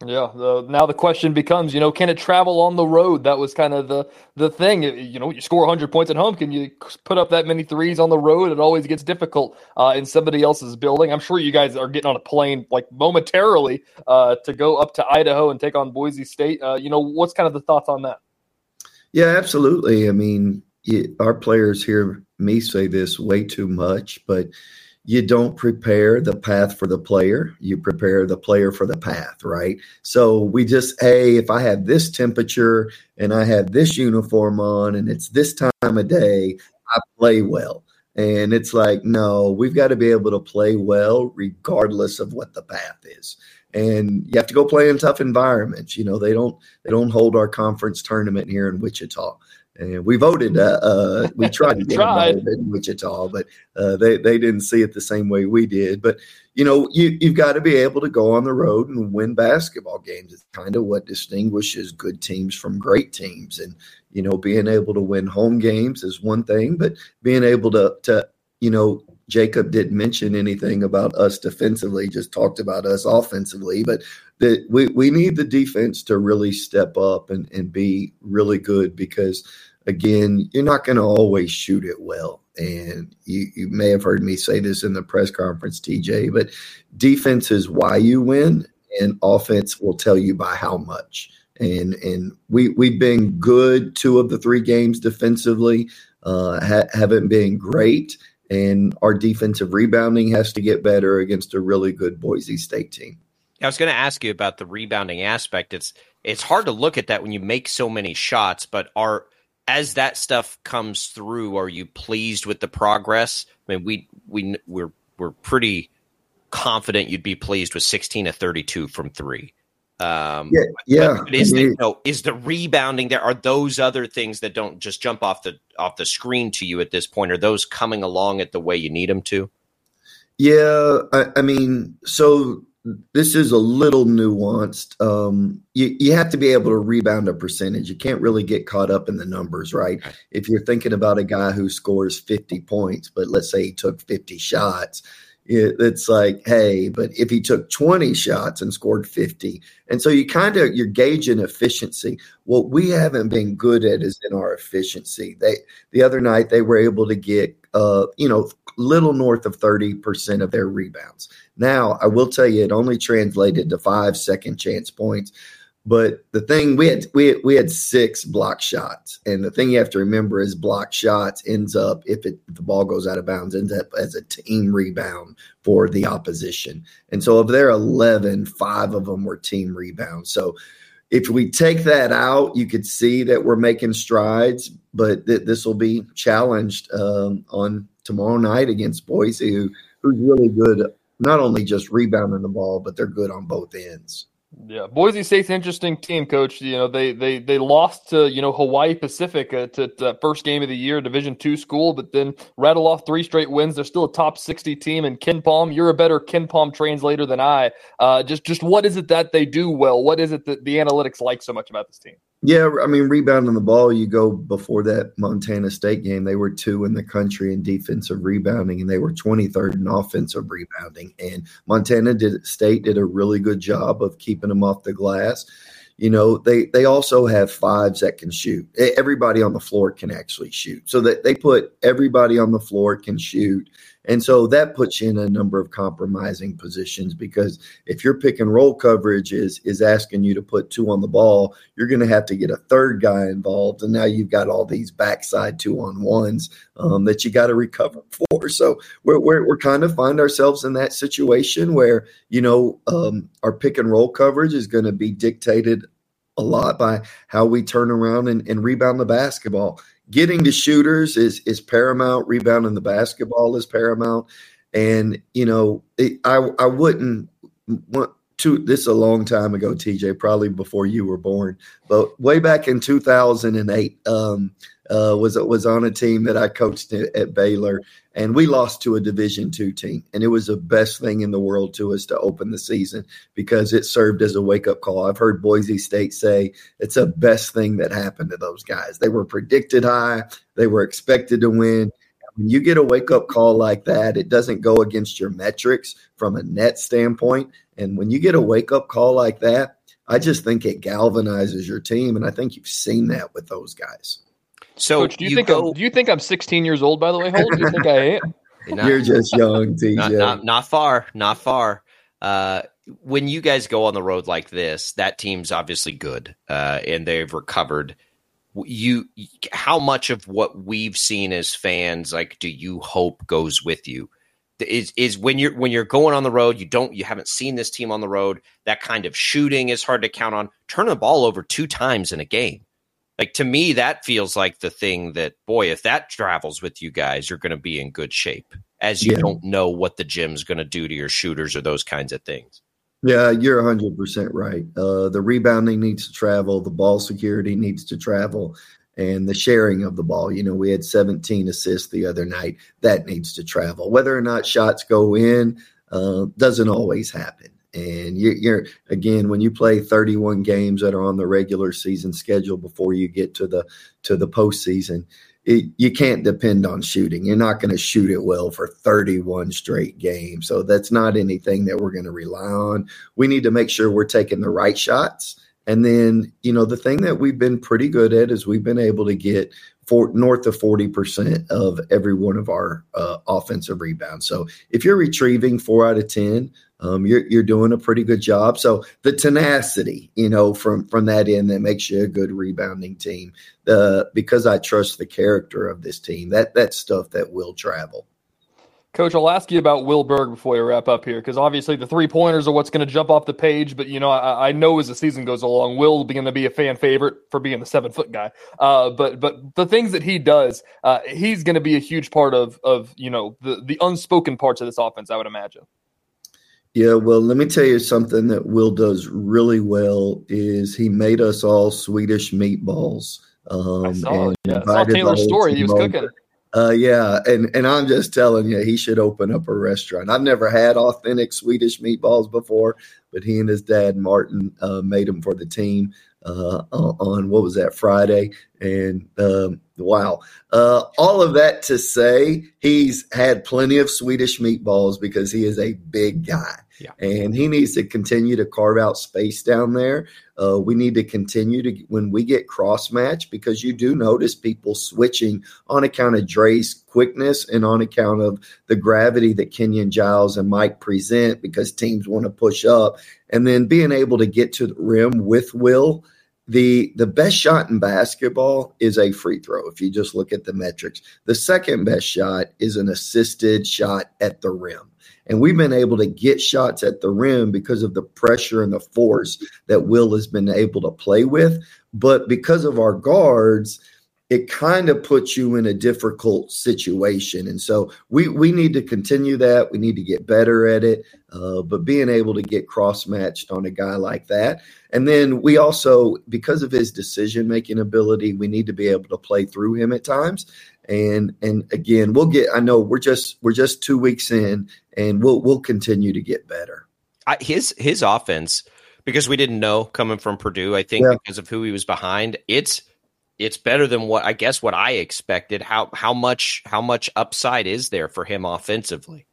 Yeah. The, now the question becomes, you know, can it travel on the road? That was kind of the the thing. You know, you score one hundred points at home. Can you put up that many threes on the road? It always gets difficult uh, in somebody else's building. I'm sure you guys are getting on a plane like momentarily uh, to go up to Idaho and take on Boise State. Uh, you know, what's kind of the thoughts on that? Yeah, absolutely. I mean, it, our players hear me say this way too much, but you don't prepare the path for the player. You prepare the player for the path, right? So we just, hey, if I have this temperature and I have this uniform on and it's this time of day, I play well. And it's like, no, we've got to be able to play well regardless of what the path is. And you have to go play in tough environments. You know, they don't they don't hold our conference tournament here in Wichita. And we voted, uh, uh, we tried to get tried. involved in Wichita, but uh, they, they didn't see it the same way we did. But, you know, you, you've got to be able to go on the road and win basketball games. It's kind of what distinguishes good teams from great teams. And, you know, being able to win home games is one thing, but being able to, to you know, Jacob didn't mention anything about us defensively, just talked about us offensively. But the, we, we need the defense to really step up and, and be really good because, again, you're not going to always shoot it well. And you, you may have heard me say this in the press conference, T J, but defense is why you win, and offense will tell you by how much. And and we, we've been good two of the three games defensively, uh, ha- haven't been great. And our defensive rebounding has to get better against a really good Boise State team. I was going to ask you about the rebounding aspect. It's it's hard to look at that when you make so many shots, but are as that stuff comes through, are you pleased with the progress? I mean, we we we're we're pretty confident you'd be pleased with sixteen of thirty-two from three. Um, yeah, yeah. But is, I mean, the, no, is the rebounding there? Are those other things that don't just jump off the off the screen to you at this point? Are those coming along at the way you need them to? Yeah, I, I mean, so this is a little nuanced. Um, you, you have to be able to rebound a percentage. You can't really get caught up in the numbers, right? Okay. If you're thinking about a guy who scores fifty points, but let's say he took fifty shots, it's like, hey, but if he took twenty shots and scored fifty, and so you kind of you're gauging efficiency. What we haven't been good at is in our efficiency. They the other night they were able to get uh, you know, little north of thirty percent of their rebounds. Now, I will tell you, it only translated to five second chance points. But the thing we had, we had, we had six block shots, and the thing you have to remember is block shots ends up if, it, if the ball goes out of bounds ends up as a team rebound for the opposition. And so of their eleven, five of them were team rebounds. So if we take that out, you could see that we're making strides, but th- this will be challenged um, on tomorrow night against Boise, who who's really good, not only just rebounding the ball, but they're good on both ends. Yeah, Boise State's an interesting team, Coach. You know, they they they lost to, you know, Hawaii Pacific uh, to, to first game of the year, Division two school, but then rattle off three straight wins. They're still a top sixty team. And KenPom, you're a better KenPom translator than I. Uh, just just what is it that they do well? What is it that the analytics like so much about this team? Yeah, I mean, rebounding the ball, you go before that Montana State game, they were two in the country in defensive rebounding, and they were twenty-third in offensive rebounding. And Montana did, State did a really good job of keeping them off the glass. You know, they they also have fives that can shoot. Everybody on the floor can actually shoot. So that they put everybody on the floor can shoot. And so that puts you in a number of compromising positions, because if your pick and roll coverage is is asking you to put two on the ball, you're going to have to get a third guy involved. And now you've got all these backside two on ones um, that you got to recover for. So we're, we're, we're kind of find ourselves in that situation where, you know, um, our pick and roll coverage is going to be dictated a lot by how we turn around and, and rebound the basketball. Getting to shooters is is paramount. Rebounding the basketball is paramount. And, you know, it, I I wouldn't want to – this is a long time ago, T J, probably before you were born. But way back in two thousand eight, um, uh, was was on a team that I coached at, at Baylor, and we lost to a Division two team. And it was the best thing in the world to us to open the season, because it served as a wake-up call. I've heard Boise State say it's the best thing that happened to those guys. They were predicted high. They were expected to win. When you get a wake-up call like that, it doesn't go against your metrics from a net standpoint. And when you get a wake-up call like that, I just think it galvanizes your team, and I think you've seen that with those guys. So Coach, do you, you think go, I'm, do you think I'm sixteen years old, by the way, Holt? Do you think I am? not, You're just young, T J. Not, not, not far, not far. Uh, when you guys go on the road like this, that team's obviously good, uh, and they've recovered. You, how much of what we've seen as fans, like, do you hope goes with you? Is is when you're when you're going on the road, you don't you haven't seen this team on the road. That kind of shooting is hard to count on. Turn the ball over two times in a game. Like, to me, that feels like the thing that, boy, if that travels with you guys, you're going to be in good shape, as you Yeah. don't know what the gym's going to do to your shooters or those kinds of things. Yeah, you're one hundred percent right. Uh, the rebounding needs to travel. The ball security needs to travel. And the sharing of the ball. You know, we had seventeen assists the other night. That needs to travel. Whether or not shots go in uh, doesn't always happen. And you're, you're again, when you play thirty-one games that are on the regular season schedule before you get to the to the postseason, it, you can't depend on shooting. You're not going to shoot it well for thirty-one straight games. So that's not anything that we're going to rely on. We need to make sure we're taking the right shots. And then, you know, the thing that we've been pretty good at is we've been able to get for, north of forty percent of every one of our uh, offensive rebounds. So if you're retrieving four out of ten, um, you're you're doing a pretty good job. So the tenacity, you know, from from that end, that makes you a good rebounding team. Uh, because I trust the character of this team, that that's stuff that will travel. Coach, I'll ask you about Will Berg before we wrap up here, because obviously the three-pointers are what's going to jump off the page, but, you know, I, I know as the season goes along, Will is going to be a fan favorite for being the seven-foot guy. Uh, but but the things that he does, uh, he's going to be a huge part of, of you know, the, the unspoken parts of this offense, I would imagine. Yeah, well, let me tell you something that Will does really well is he made us all Swedish meatballs. Um, I saw, and yeah. I saw Taylor's story. He was over. cooking. Uh, yeah, and, and I'm just telling you, he should open up a restaurant. I've never had authentic Swedish meatballs before, but he and his dad, Martin, uh, made them for the team uh, on, what was that, Friday? And, um, wow. Uh, all of that to say, he's had plenty of Swedish meatballs because he is a big guy. Yeah. And he needs to continue to carve out space down there. Uh, we need to continue to, when we get cross match, because you do notice people switching on account of Dre's quickness and on account of the gravity that Kenyon Giles and Mike present, because teams want to push up, and then being able to get to the rim with Will. The the best shot in basketball is a free throw. If you just look at the metrics, the second best shot is an assisted shot at the rim. And we've been able to get shots at the rim because of the pressure and the force that Will has been able to play with. But because of our guards, it kind of puts you in a difficult situation. And so we, we need to continue that. We need to get better at it. Uh, but being able to get cross-matched on a guy like that. And then we also, because of his decision-making ability, we need to be able to play through him at times. And and again, we'll get. I know we're just we're just two weeks in, and we'll we'll continue to get better. I, his his offense, because we didn't know coming from Purdue, I think Yeah. because of who he was behind, it's it's better than what I guess what I expected. How how much how much upside is there for him offensively?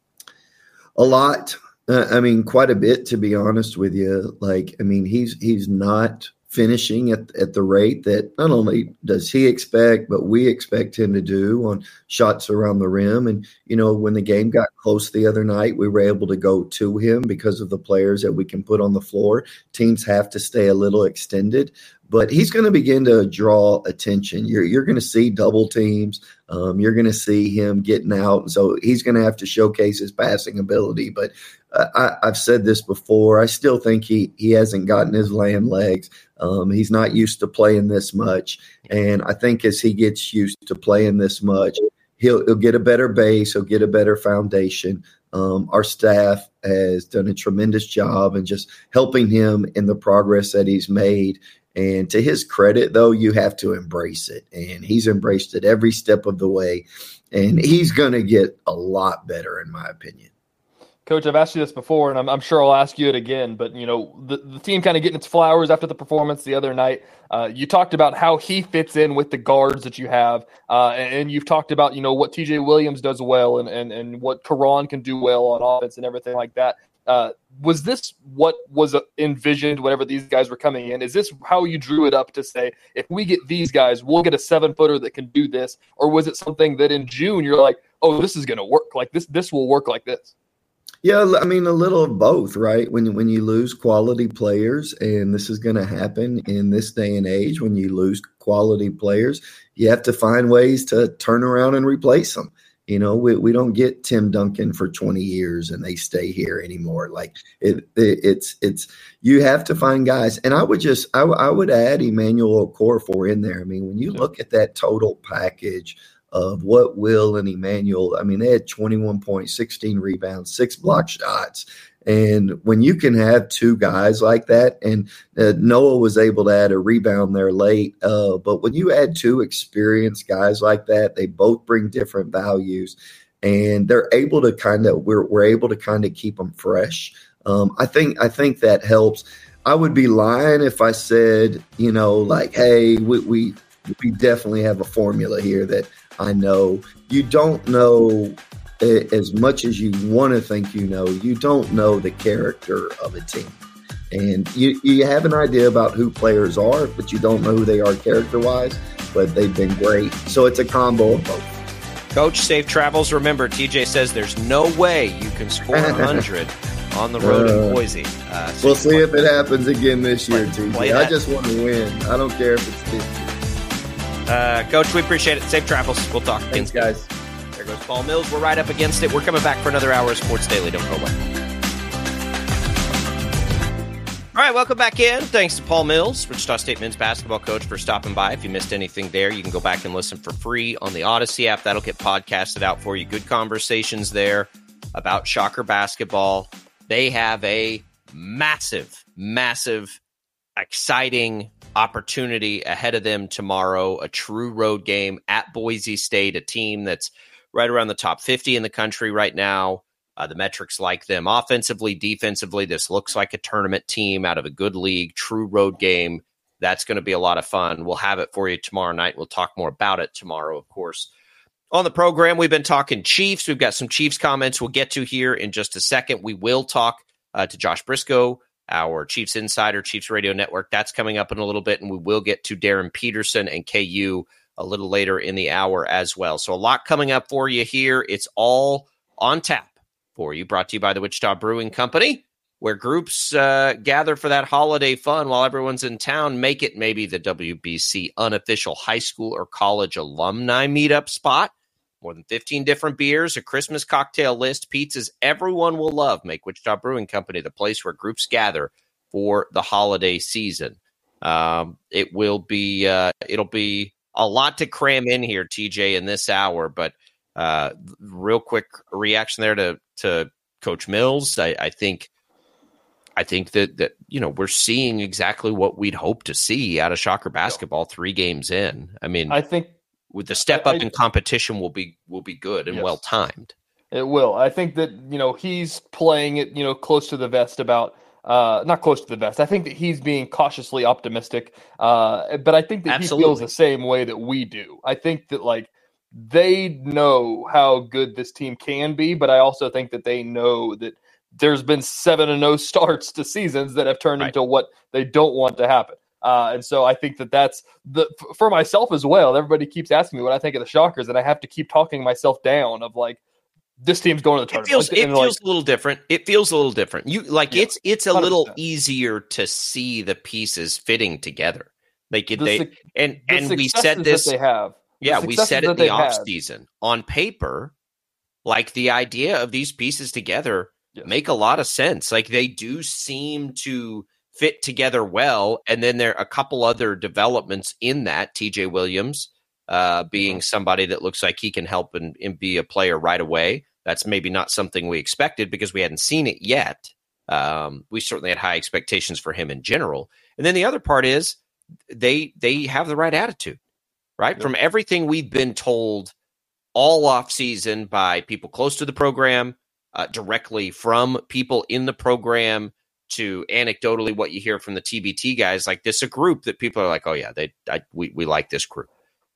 A lot. Uh, I mean, quite a bit, to be honest with you. Like, I mean, he's he's not finishing at, at the rate that not only does he expect, but we expect him to do on shots around the rim. And, you know, when the game got close the other night, we were able to go to him because of the players that we can put on the floor. Teams have to stay a little extended, but he's going to begin to draw attention. You're, you're going to see double teams. Um, you're going to see him getting out. And so he's going to have to showcase his passing ability. But uh, I, I've said this before. I still think he, he hasn't gotten his land legs. Um, he's not used to playing this much. And I think as he gets used to playing this much, he'll, he'll get a better base. He'll get a better foundation. Um, our staff has done a tremendous job in just helping him in the progress that he's made. And to his credit, though, you have to embrace it. And he's embraced it every step of the way. And he's going to get a lot better, in my opinion. Coach, I've asked you this before, and I'm, I'm sure I'll ask you it again, but, you know, the, the team kind of getting its flowers after the performance the other night. Uh, you talked about how he fits in with the guards that you have, uh, and, and you've talked about, you know, what T J Williams does well and, and, and what Karan can do well on offense and everything like that. Uh, was this what was envisioned whenever these guys were coming in? Is this how you drew it up to say, if we get these guys, we'll get a seven-footer that can do this? Or was it something that in June you're like, oh, this is going to work like this, this will work like this? Yeah, I mean, a little of both, right? When, when you lose quality players, and this is going to happen in this day and age, when you lose quality players, you have to find ways to turn around and replace them. You know, we, we don't get Tim Duncan for twenty years and they stay here anymore. Like it, it it's it's you have to find guys. And I would just I, I would add Emmanuel Okorafor in there. I mean, when you look at that total package of what Will and Emmanuel, I mean, they had twenty-one points, sixteen rebounds, six block shots. And when you can have two guys like that, and uh, Noah was able to add a rebound there late, uh, but when you add two experienced guys like that, they both bring different values, and they're able to kind of we're we're able to kind of keep them fresh. Um, I think I think that helps. I would be lying if I said, you know, like, hey, we we, we definitely have a formula here that I know. You don't know. As much as you want to think you know, you don't know the character of a team. And you, you have an idea about who players are, but you don't know who they are character-wise, but they've been great. So it's a combo of both. Coach, safe travels. Remember, T J says there's no way you can score one hundred on the road uh, in Boise. Uh, so we'll see if it happens again this year, T J. I that. just want to win. I don't care if it's fifty. Uh, Coach, we appreciate it. Safe travels. We'll talk. Thanks, guys. There goes Paul Mills. We're right up against it. We're coming back for another hour of Sports Daily. Don't go away. All right, welcome back in. Thanks to Paul Mills, Wichita State men's basketball coach, for stopping by. If you missed anything there, you can go back and listen for free on the Odyssey app. That'll get podcasted out for you. Good conversations there about Shocker basketball. They have a massive, massive, exciting opportunity ahead of them tomorrow, a true road game at Boise State, a team that's right around the top fifty in the country right now. Uh, the metrics like them offensively, defensively. This looks like a tournament team out of a good league, true road game. That's going to be a lot of fun. We'll have it for you tomorrow night. We'll talk more about it tomorrow, of course. On the program, we've been talking Chiefs. We've got some Chiefs comments we'll get to here in just a second. We will talk uh, to Josh Briscoe, our Chiefs insider, Chiefs Radio Network. That's coming up in a little bit, and we will get to Darren Peterson and K U a little later in the hour as well. So a lot coming up for you here. It's all on tap for you, brought to you by the Wichita Brewing Company, where groups uh, gather for that holiday fun while everyone's in town. Make it maybe the W B C unofficial high school or college alumni meetup spot. More than fifteen different beers, a Christmas cocktail list, pizzas everyone will love. Make Wichita Brewing Company the place where groups gather for the holiday season. Um, it will be uh, it'll be a lot to cram in here, T J, in this hour, but uh, real quick reaction there to to Coach Mills. I, I think I think that that you know we're seeing exactly what we'd hope to see out of Shocker basketball three games in. I mean, I think with the step up I, in competition will be will be good and yes. well timed. It will. I think that you know he's playing it you know close to the vest about. Uh, not close to the vest. I think that he's being cautiously optimistic, uh, but I think that Absolutely. he feels the same way that we do. I think that like they know how good this team can be, but I also think that they know that there's been seven and no starts to seasons that have turned right. into what they don't want to happen. Uh, and so I think that that's the for myself as well. Everybody keeps asking me what I think of the Shockers, and I have to keep talking myself down of like, this team's going to the tournament. It feels, like, it feels like, a little different. It feels a little different. You like yeah, it's it's a one hundred percent. Little easier to see the pieces fitting together. Like the, they and the and we said this. They have. The yeah, we said it in the off had. season. On paper, like the idea of these pieces together yes. make a lot of sense. Like they do seem to fit together well. And then there are a couple other developments in that. T J Williams. Uh, being somebody that looks like he can help and, and be a player right away. That's maybe not something we expected because we hadn't seen it yet. Um, we certainly had high expectations for him in general. And then the other part is they they have the right attitude, right? Yeah. From everything we've been told all off season by people close to the program, uh, directly from people in the program, to anecdotally what you hear from the T B T guys, like this a group that people are like, oh yeah, they I, we we like this group.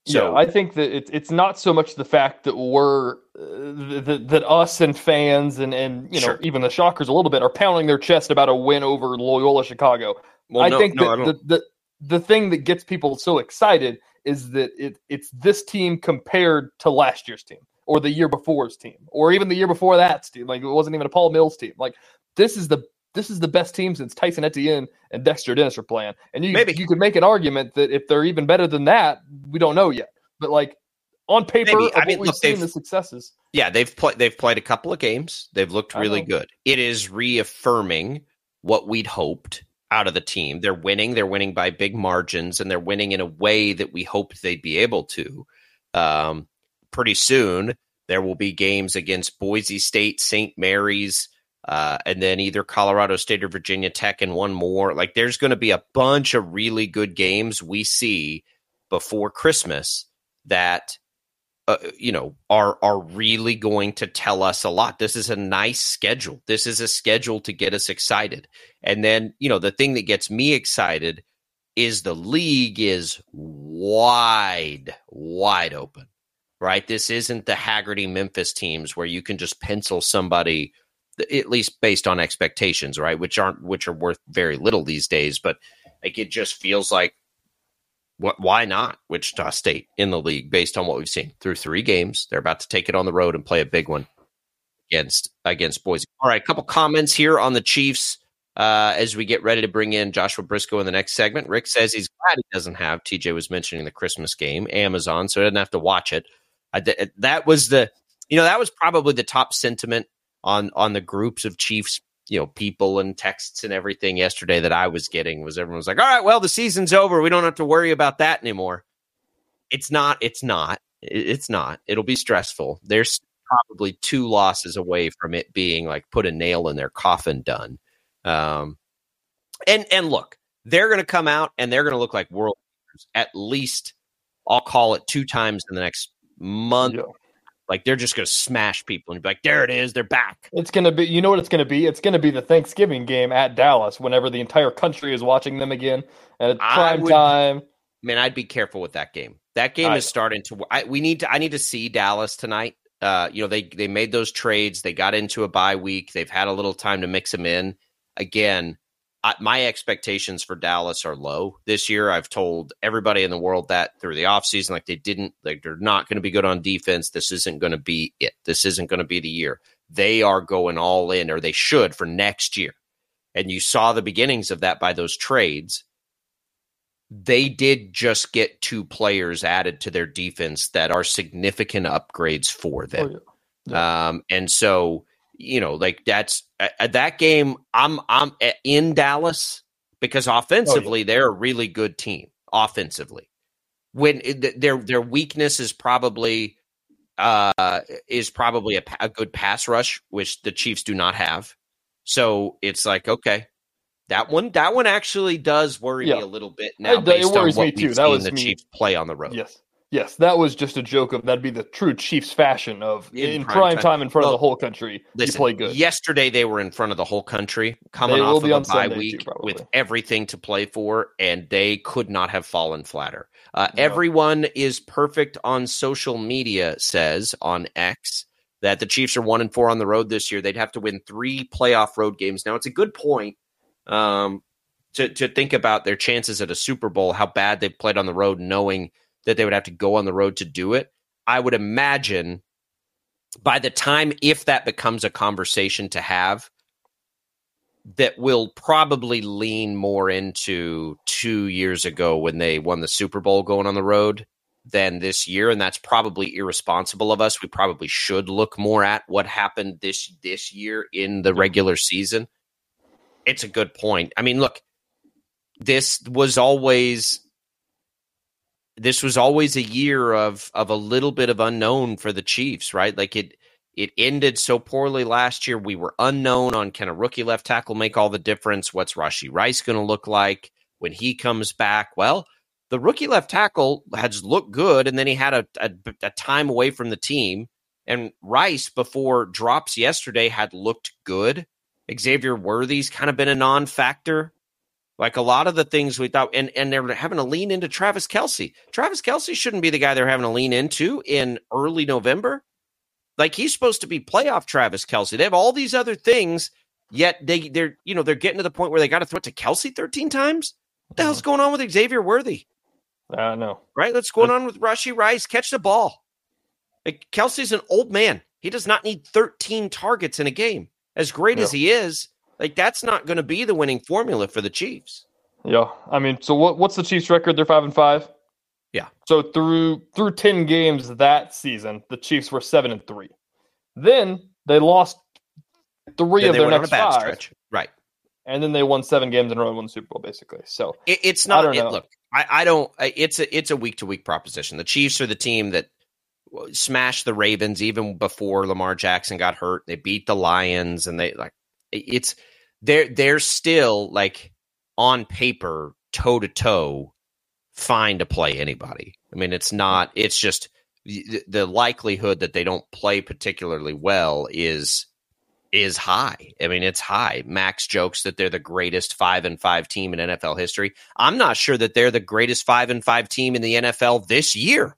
So, yeah, I think that it's it's not so much the fact that we're uh, that, that us and fans and, and you know sure. even the Shockers a little bit are pounding their chest about a win over Loyola Chicago. Well, I no, think no, that I the, the the thing that gets people so excited is that it it's this team compared to last year's team or the year before's team or even the year before that's team. Like it wasn't even a Paul Mills team. Like this is the This is the best team since Tyson Etienne and Dexter Dennis are playing. And you Maybe. you could make an argument that if they're even better than that, we don't know yet. But like on paper, Maybe. I mean, what we've look, seen the successes. Yeah, they've played they've played a couple of games. They've looked really good. It is reaffirming what we'd hoped out of the team. They're winning. They're winning by big margins, and they're winning in a way that we hoped they'd be able to. Um, pretty soon, there will be games against Boise State, Saint Mary's, Uh, and then either Colorado State or Virginia Tech and one more. Like there's going to be a bunch of really good games we see before Christmas that, uh, you know, are, are really going to tell us a lot. This is a nice schedule. This is a schedule to get us excited. And then, you know, the thing that gets me excited is the league is wide, wide open, right? This isn't the Haggerty Memphis teams where you can just pencil somebody, at least based on expectations, right? Which aren't, which are worth very little these days, but like it just feels like, what? Why not Wichita State in the league based on what we've seen through three games? They're about to take it on the road and play a big one against against Boise. All right, a couple comments here on the Chiefs uh, as we get ready to bring in Joshua Briscoe in the next segment. Rick says he's glad he doesn't have. T J was mentioning the Christmas game, Amazon, so he doesn't have to watch it. I, that was the, you know, that was probably the top sentiment on on the groups of Chiefs, you know, people and texts and everything yesterday that I was getting was everyone was like, all right, well, the season's over. We don't have to worry about that anymore. It's not. It's not. It's not. It'll be stressful. There's probably two losses away from it being like put a nail in their coffin done. Um, and, and look, they're going to come out and they're going to look like world leaders at least, I'll call it two times in the next month. Yeah. Like they're just going to smash people and be like, there it is. They're back. It's going to be, you know what it's going to be? It's going to be the Thanksgiving game at Dallas whenever the entire country is watching them again at prime would, time. Man, I'd be careful with that game. That game I is know. starting to, I, we need to, I need to see Dallas tonight. Uh, you know, they, they made those trades. They got into a bye week. They've had a little time to mix them in. Again, I, my expectations for Dallas are low this year. I've told everybody in the world that through the offseason, like they didn't, like they're not going to be good on defense. This isn't going to be it. This isn't going to be the year. They are going all in, or they should, for next year. And you saw the beginnings of that by those trades. They did just get two players added to their defense that are significant upgrades for them. Oh, yeah. Yeah. Um, and so, you know, like that's uh, that game. I'm I'm in Dallas because offensively oh, yeah. they're a really good team. Offensively, when it, their their weakness is probably uh, is probably a, a good pass rush, which the Chiefs do not have. So it's like, okay, that one that one actually does worry yeah. me a little bit now. It, based it worries on what me too. We've that seen was the me. Chiefs play on the road. Yes. Yes, that was just a joke of that'd be the true Chiefs fashion of in, in prime, prime time. time in front well, of the whole country. Listen, you play good. Yesterday they were in front of the whole country, coming they off of a bye Sunday week too, with everything to play for, and they could not have fallen flatter. Uh, no. Everyone is perfect on social media says on X that the Chiefs are one and four on the road this year. They'd have to win three playoff road games. Now it's a good point um, to to think about their chances at a Super Bowl, how bad they've played on the road, knowing that they would have to go on the road to do it. I would imagine by the time, if that becomes a conversation to have, that will probably lean more into two years ago when they won the Super Bowl going on the road than this year. And that's probably irresponsible of us. We probably should look more at what happened this, this year in the regular season. It's a good point. I mean, look, this was always... This was always a year of of a little bit of unknown for the Chiefs, right? Like it it ended so poorly last year. We were unknown on, can a rookie left tackle make all the difference? What's Rashee Rice going to look like when he comes back? Well, the rookie left tackle has looked good, and then he had a, a, a time away from the team. And Rice, before drops yesterday, had looked good. Xavier Worthy's kind of been a non-factor Like a lot of the things we thought, and, and they're having to lean into Travis Kelce. Travis Kelce shouldn't be the guy they're having to lean into in early November. Like he's supposed to be playoff Travis Kelce. They have all these other things, yet they, they're, you know, they're getting to the point where they got to throw it to Kelce thirteen times. What the hell's going on with Xavier Worthy? I uh, know. Right? What's going on with Rashee Rice? Catch the ball. Like, Kelce's an old man. He does not need thirteen targets in a game. As great yeah. as he is, like that's not going to be the winning formula for the Chiefs. Yeah. I mean, so what, what's the Chiefs' record? They're five and five. Yeah. So through through ten games that season, the Chiefs were seven and three. Then they lost three then of they their went next on a bad five. Stretch. Right. And then they won seven games in a row and won the Super Bowl, basically. So it, it's not. I don't it, know. Look, I, I don't. It's a it's a week to week proposition. The Chiefs are the team that smashed the Ravens even before Lamar Jackson got hurt. They beat the Lions, and they like it's they're they're still like on paper toe to toe fine to play anybody. I mean, it's not. It's just the, the likelihood that they don't play particularly well is. is high. I mean, it's high. Max jokes that they're the greatest five and five team in N F L history. I'm not sure that they're the greatest five and five team in the N F L this year.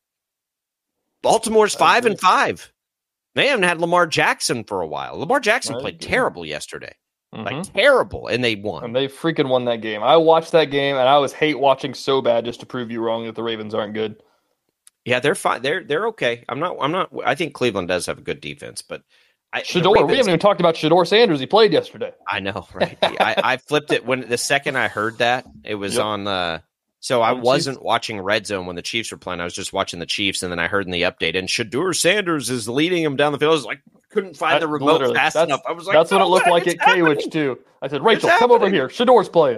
Baltimore's five and five. They haven't had Lamar Jackson for a while. Lamar Jackson played terrible yesterday. Mm-hmm. Like terrible. And they won. And they freaking won that game. I watched that game and I was hate watching so bad just to prove you wrong that the Ravens aren't good. Yeah, they're fine. They're they're okay. I'm not I'm not I think Cleveland does have a good defense, but I, Shador, Ravens, we haven't even talked about Shador Sanders. He played yesterday. I know, right? I, I flipped it when the second I heard that it was yep. on. Uh, so I wasn't Chiefs. watching Red Zone when the Chiefs were playing. I was just watching the Chiefs, and then I heard in the update, and Shador Sanders is leading him down the field. I was like, couldn't find I, the remote literally, fast enough. I was like, that's no, what it looked what like at K-Wich too. I said, Rachel, come over here. Shador's playing.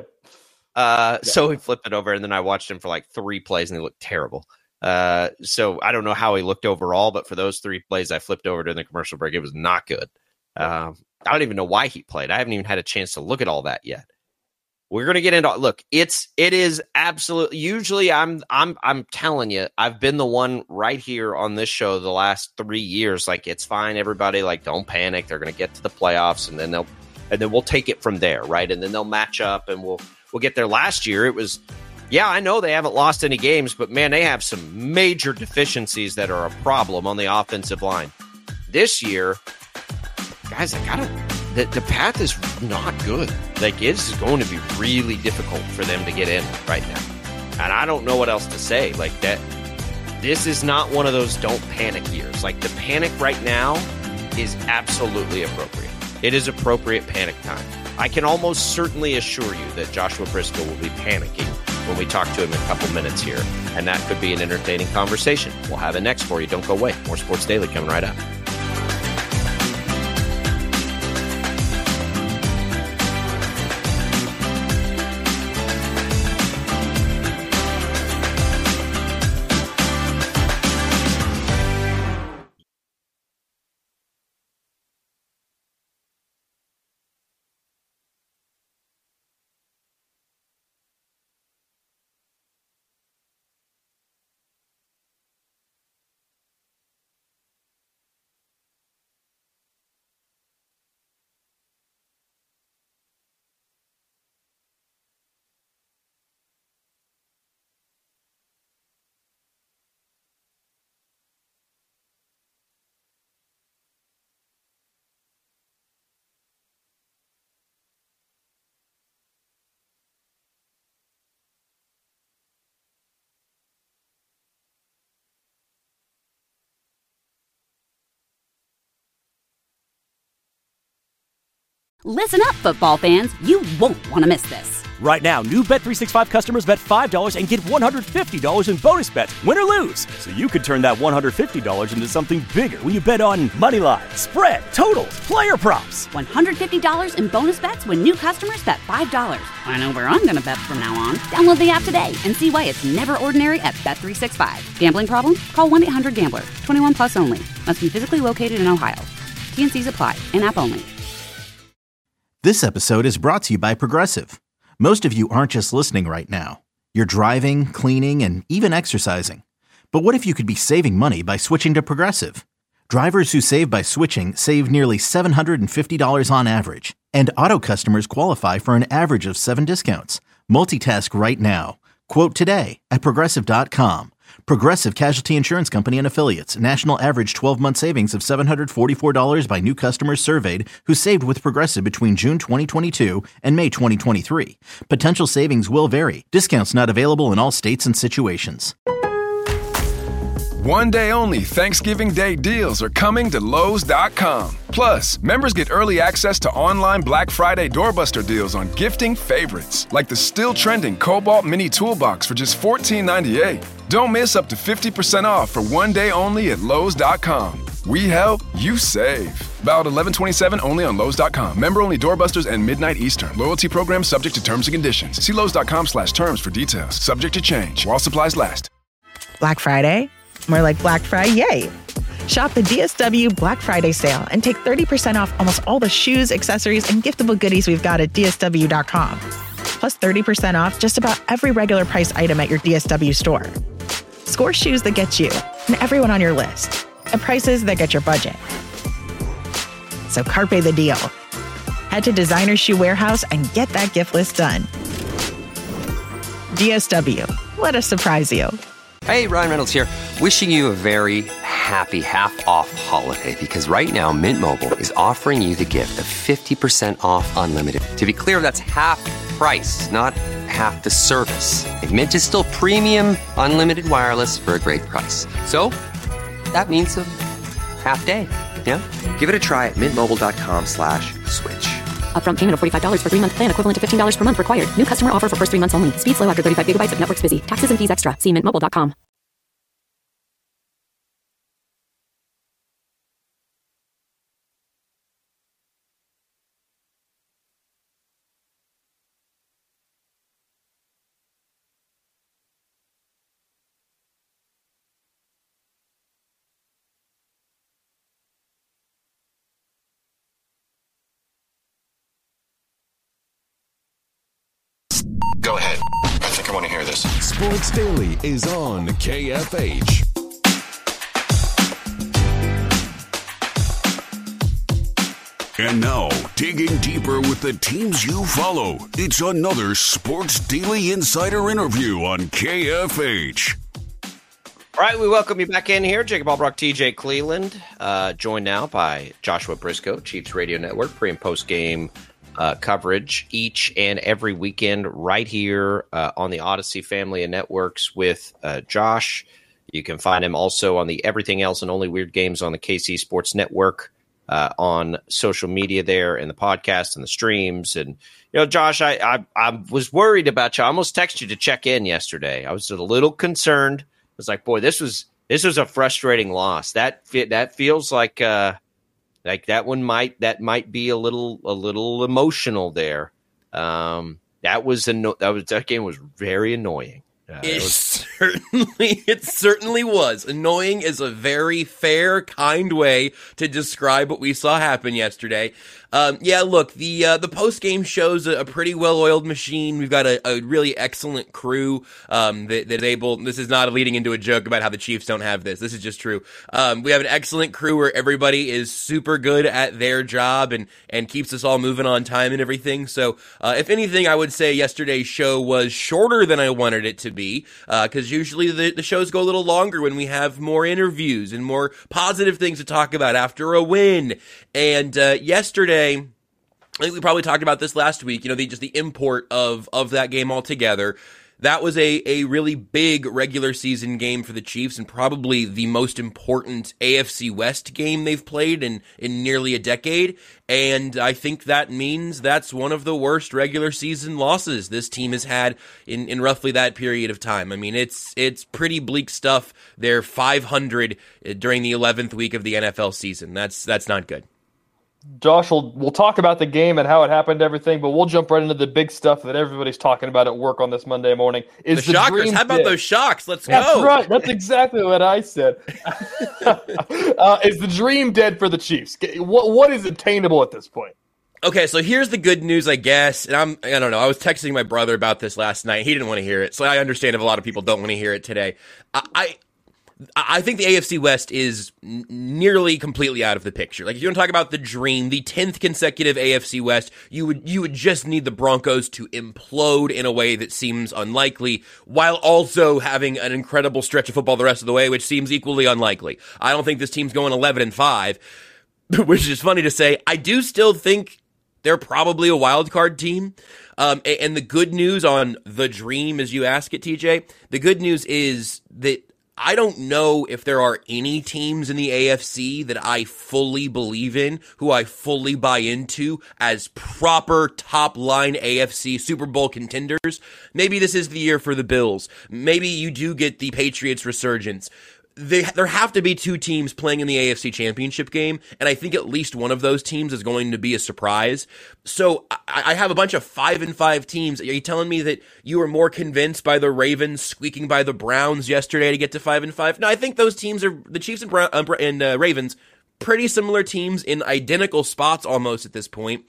Uh, yeah. So he flipped it over, and then I watched him for like three plays, and he looked terrible. Uh, so I don't know how he looked overall, but for those three plays I flipped over during the commercial break, it was not good. Um, I don't even know why he played. I haven't even had a chance to look at all that yet. We're going to get into look. It's it is absolutely. Usually, I'm I'm I'm telling you, I've been the one right here on this show the last three years. Like it's fine, everybody. Like don't panic. They're going to get to the playoffs, and then they'll and then we'll take it from there, right? And then they'll match up, and we'll we'll get there. Last year, it was. Yeah, I know they haven't lost any games, but man, they have some major deficiencies that are a problem on the offensive line. This year. Guys, I gotta. The, the path is not good. Like it's going to be really difficult for them to get in right now, and I don't know what else to say. Like that, this is not one of those don't panic years. Like the panic right now is absolutely appropriate. It is appropriate panic time. I can almost certainly assure you that Joshua Briscoe will be panicking when we talk to him in a couple minutes here, and that could be an entertaining conversation. We'll have it next for you. Don't go away. More Sports Daily coming right up. Listen up, football fans. You won't want to miss this. Right now, new Bet three sixty-five customers bet five dollars and get one hundred fifty dollars in bonus bets, win or lose. So you could turn that one hundred fifty dollars into something bigger when you bet on money line, spread, totals, player props. one hundred fifty dollars in bonus bets when new customers bet five dollars. I know where I'm going to bet from now on. Download the app today and see why it's never ordinary at Bet three sixty-five. Gambling problem? Call one eight hundred gambler. twenty-one plus only. Must be physically located in Ohio. T N Cs apply. In-app only. This episode is brought to you by Progressive. Most of you aren't just listening right now. You're driving, cleaning, and even exercising. But what if you could be saving money by switching to Progressive? Drivers who save by switching save nearly seven hundred fifty dollars on average, and auto customers qualify for an average of seven discounts. Multitask right now. Quote today at Progressive dot com. Progressive Casualty Insurance Company and Affiliates. National average twelve-month savings of seven hundred forty-four dollars by new customers surveyed who saved with Progressive between June twenty twenty-two and May twenty twenty-three. Potential savings will vary. Discounts not available in all states and situations. One day only Thanksgiving Day deals are coming to Lowe's dot com. Plus, members get early access to online Black Friday doorbuster deals on gifting favorites, like the still trending Cobalt Mini Toolbox for just fourteen ninety-eight. Don't miss up to fifty percent off for one day only at Lowe's dot com. We help, you save. Valid eleven twenty-seven only on Lowe's dot com. Member only doorbusters and midnight Eastern. Loyalty program subject to terms and conditions. See Lowe's dot com slash terms for details. Subject to change while supplies last. Black Friday? More like Black Friday. Shop the D S W Black Friday sale and take thirty percent off almost all the shoes, accessories, and giftable goodies we've got at D S W dot com. Plus thirty percent off just about every regular price item at your D S W store. Score shoes that get you and everyone on your list at prices that get your budget. So carpe the deal. Head to Designer Shoe Warehouse and get that gift list done. D S W. Let us surprise you. Hey, Ryan Reynolds here. Wishing you a very happy half-off holiday because right now Mint Mobile is offering you the gift of fifty percent off unlimited. To be clear, that's half price, not half the service. Like, Mint is still premium unlimited wireless for a great price. So that means a half day. Yeah? Give it a try at mintmobile.com slash switch. Upfront payment of forty-five dollars for three-month plan equivalent to fifteen dollars per month required. New customer offer for first three months only. Speed slow after thirty-five gigabytes if network's busy. Taxes and fees extra. See mint mobile dot com. Go ahead. I think I want to hear this. Sports Daily is on K F H. And now, digging deeper with the teams you follow, it's another Sports Daily Insider interview on K F H. All right, we welcome you back in here. Jacob Albrock, T J Cleveland, uh, joined now by Joshua Briscoe, Chiefs Radio Network, pre- and post-game Uh, coverage each and every weekend right here uh, on the Odyssey family of networks with uh, Josh. You can find him also on the Everything Else and Only Weird Games on the K C Sports Network, uh, on social media there, and the podcast and the streams. And, you know, Josh, I, I, I was worried about you. I almost texted you to check in yesterday. I was a little concerned. I was like, boy, this was this was a frustrating loss. That that feels like uh, Like that one might that might be a little a little emotional there. Um, that was anno- that was that game was very annoying. Uh, it, it was- certainly it certainly was. Annoying is a very fair, kind way to describe what we saw happen yesterday. Um, yeah, look, the uh, the post game shows a, a pretty well oiled machine. We've got a, a really excellent crew um, that that's able. This is not leading into a joke about how the Chiefs don't have this. This is just true. Um, we have an excellent crew where everybody is super good at their job and and keeps us all moving on time and everything. So, uh, if anything, I would say yesterday's show was shorter than I wanted it to be, because uh, usually the, the shows go a little longer when we have more interviews and more positive things to talk about after a win. And uh, yesterday, I think we probably talked about this last week, you know, the, just the import of, of that game altogether. That was a, a really big regular season game for the Chiefs and probably the most important A F C West game they've played in, in nearly a decade. And I think that means that's one of the worst regular season losses this team has had in, in roughly that period of time. I mean, it's it's pretty bleak stuff. They're five hundred during the eleventh week of the N F L season. That's that's not good. Josh, we'll, we'll talk about the game and how it happened, everything, but we'll jump right into the big stuff that everybody's talking about at work on this Monday morning. Is the, the Shockers. How about dead? those Shocks? Let's That's go. That's right. That's exactly what I said. uh, is the dream dead for the Chiefs? What What is attainable at this point? Okay, so here's the good news, I guess. And I'm, I don't know. I was texting my brother about this last night. He didn't want to hear it, so I understand if a lot of people don't want to hear it today. I, I I think the A F C West is n- nearly completely out of the picture. Like, if you want to talk about the dream, the tenth consecutive A F C West, you would you would just need the Broncos to implode in a way that seems unlikely, while also having an incredible stretch of football the rest of the way, which seems equally unlikely. I don't think this team's going eleven and five, which is funny to say. I do still think they're probably a wild card team. Um, and the good news on the dream, as you ask it, T J, the good news is that I don't know if there are any teams in the A F C that I fully believe in, who I fully buy into as proper top-line A F C Super Bowl contenders. Maybe this is the year for the Bills. Maybe you do get the Patriots resurgence. They, there have to be two teams playing in the A F C Championship game, and I think at least one of those teams is going to be a surprise. So I, I have a bunch of five and five teams. Are you telling me that you were more convinced by the Ravens squeaking by the Browns yesterday to get to five and five? No, I think those teams are the Chiefs and, Brown, uh, and uh, Ravens, pretty similar teams in identical spots almost at this point.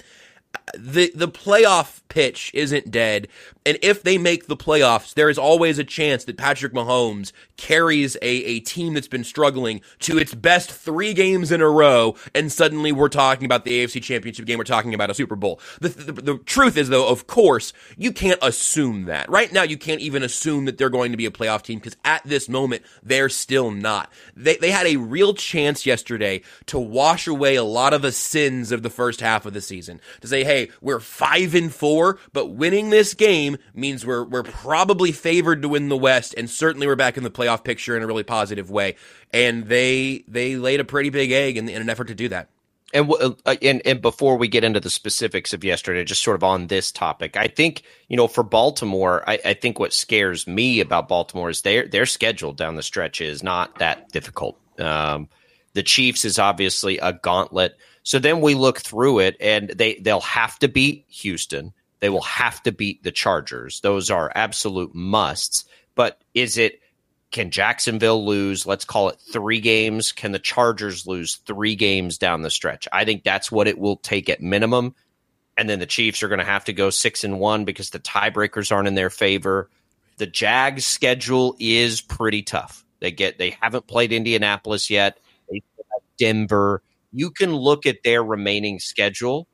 The the playoff pitch isn't dead, and if they make the playoffs, there is always a chance that Patrick Mahomes carries a, a team that's been struggling to its best three games in a row, and suddenly we're talking about the A F C Championship game, we're talking about a Super Bowl. The, the, the truth is, though, of course, you can't assume that. Right now, you can't even assume that they're going to be a playoff team, because at this moment, they're still not. They, they had a real chance yesterday to wash away a lot of the sins of the first half of the season, to say, hey, we're five and four, but winning this game means we're we're probably favored to win the West, and certainly we're back in the playoff picture in a really positive way. And they they laid a pretty big egg in, in an effort to do that. And, uh, and and before we get into the specifics of yesterday, just sort of on this topic, I think, you know, for Baltimore, I, I think what scares me about Baltimore is their their schedule down the stretch is not that difficult. Um, the Chiefs is obviously a gauntlet. So then we look through it, and they, they'll have to beat Houston. They will have to beat the Chargers. Those are absolute musts. But is it, can Jacksonville lose, let's call it three games? Can the Chargers lose three games down the stretch? I think that's what it will take at minimum. And then the Chiefs are going to have to go six and one because the tiebreakers aren't in their favor. The Jags' schedule is pretty tough. They get they haven't played Indianapolis yet. They have Denver. You can look at their remaining schedule,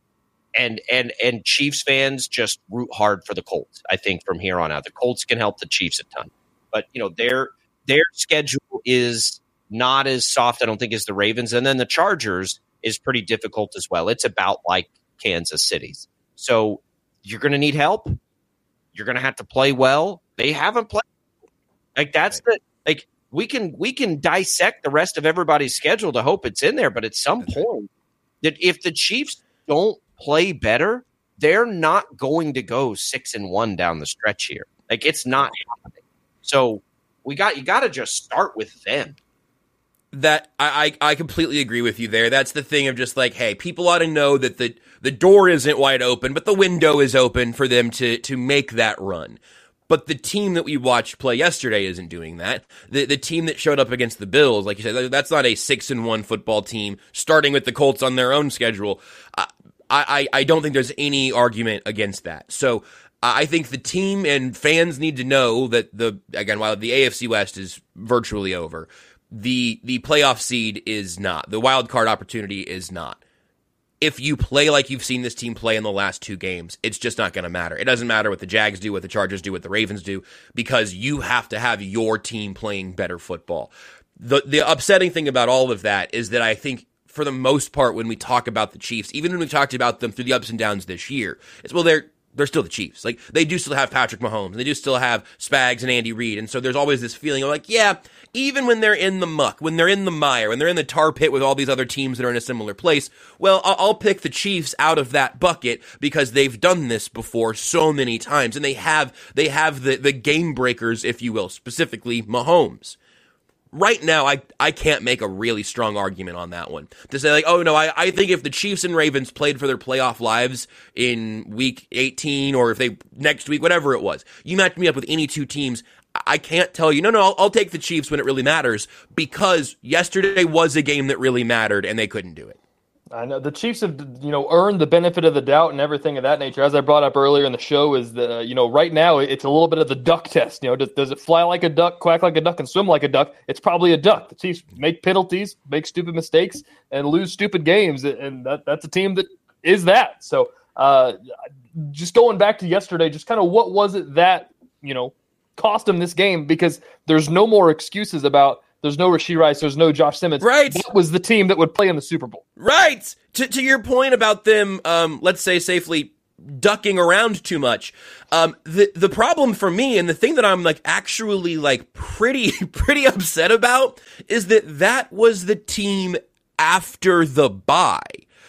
and and and Chiefs fans just root hard for the Colts. I think from here on out, the Colts can help the Chiefs a ton, but you know their their schedule is not as soft, I don't think, as the Ravens, and then the Chargers is pretty difficult as well. It's about like Kansas City's, so you're going to need help. You're going to have to play well. They haven't played like that's the like. We can we can dissect the rest of everybody's schedule to hope it's in there, but at some point, that if the Chiefs don't play better, they're not going to go six and one down the stretch here. Like, it's not happening. So we got you got to just start with them. That I, I I completely agree with you there. That's the thing of just like, hey, people ought to know that the the door isn't wide open, but the window is open for them to to make that run. But the team that we watched play yesterday isn't doing that. The the team that showed up against the Bills, like you said, that's not a six and one football team starting with the Colts on their own schedule. I I, I don't think there's any argument against that. So I think the team and fans need to know that the again, while the A F C West is virtually over, the the playoff seed is not. The wild card opportunity is not. If you play like you've seen this team play in the last two games, it's just not going to matter. It doesn't matter what the Jags do, what the Chargers do, what the Ravens do, because you have to have your team playing better football. The the upsetting thing about all of that is that I think, for the most part, when we talk about the Chiefs, even when we talked about them through the ups and downs this year, it's, well, they're they're still the Chiefs. Like, they do still have Patrick Mahomes, and they do still have Spags and Andy Reid, and so there's always this feeling of like, yeah, even when they're in the muck, when they're in the mire, when they're in the tar pit with all these other teams that are in a similar place, well, I'll pick the Chiefs out of that bucket because they've done this before so many times, and they have they have the, the game breakers, if you will, specifically Mahomes. Right now, I, I can't make a really strong argument on that one. To say, like, oh, no, I, I think if the Chiefs and Ravens played for their playoff lives in week eighteen, or if they, next week, whatever it was, you match me up with any two teams, I can't tell you, no, no, I'll, I'll take the Chiefs when it really matters, because yesterday was a game that really mattered, and they couldn't do it. I know the Chiefs have, you know, earned the benefit of the doubt and everything of that nature. As I brought up earlier in the show, is the, you know, right now it's a little bit of the duck test. You know, does, does it fly like a duck, quack like a duck, and swim like a duck? It's probably a duck. The Chiefs make penalties, make stupid mistakes, and lose stupid games, and that, that's a team that is that. So, uh, just going back to yesterday, just kind of what was it that, you know, cost them this game? Because there's no more excuses about. There's no Rashee Rice. There's no Josh Simmons. Right. That was the team that would play in the Super Bowl. Right. To to your point about them, um, let's say safely ducking around too much. Um, the the problem for me, and the thing that I'm like actually like pretty pretty upset about, is that that was the team after the bye.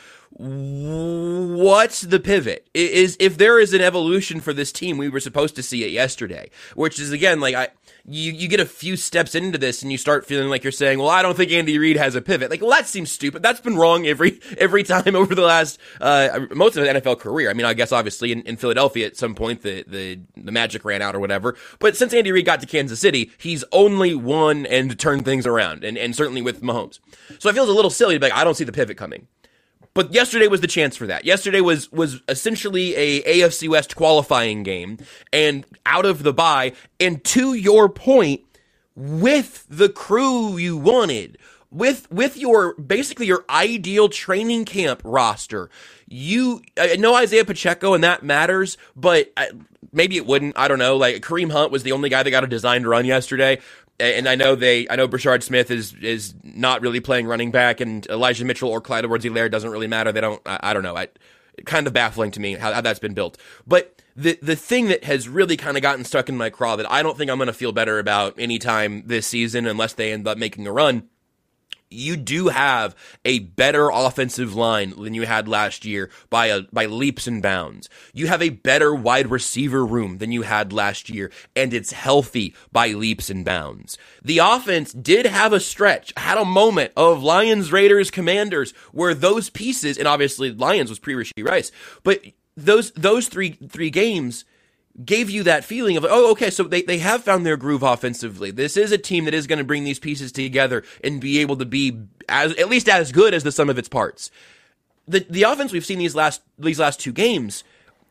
What's the pivot? Is if there is an evolution for this team, we were supposed to see it yesterday, which is again like I. You you get a few steps into this and you start feeling like you're saying, well, I don't think Andy Reid has a pivot. Like, well, that seems stupid. That's been wrong every every time over the last uh most of his N F L career. I mean, I guess obviously in, in Philadelphia at some point the, the the magic ran out or whatever. But since Andy Reid got to Kansas City, he's only won and turned things around, and, and certainly with Mahomes. So it feels a little silly to be like, I don't see the pivot coming. But yesterday was the chance for that. Yesterday was was essentially a A F C West qualifying game, and out of the bye, and to your point, with the crew you wanted, with with your basically your ideal training camp roster. You I know Isaiah Pacheco, and that matters, but I, maybe it wouldn't. I don't know. Like Kareem Hunt was the only guy that got a designed run yesterday. And I know they, I know Brashard Smith is is not really playing running back, and Elijah Mitchell or Clyde Edwards-Helaire doesn't really matter. They don't, I, I don't know. I, kind of baffling to me how, how that's been built. But the the thing that has really kind of gotten stuck in my craw that I don't think I'm going to feel better about anytime this season unless they end up making a run. You do have a better offensive line than you had last year by a, by leaps and bounds. You have a better wide receiver room than you had last year, and it's healthy by leaps and bounds. The offense did have a stretch, had a moment of Lions, Raiders, Commanders, where those pieces, and obviously Lions was pre-Rashee Rice, but those those three three games gave you that feeling of, oh, okay, so they, they have found their groove offensively. This is a team that is going to bring these pieces together and be able to be as at least as good as the sum of its parts. The the offense we've seen these last these last two games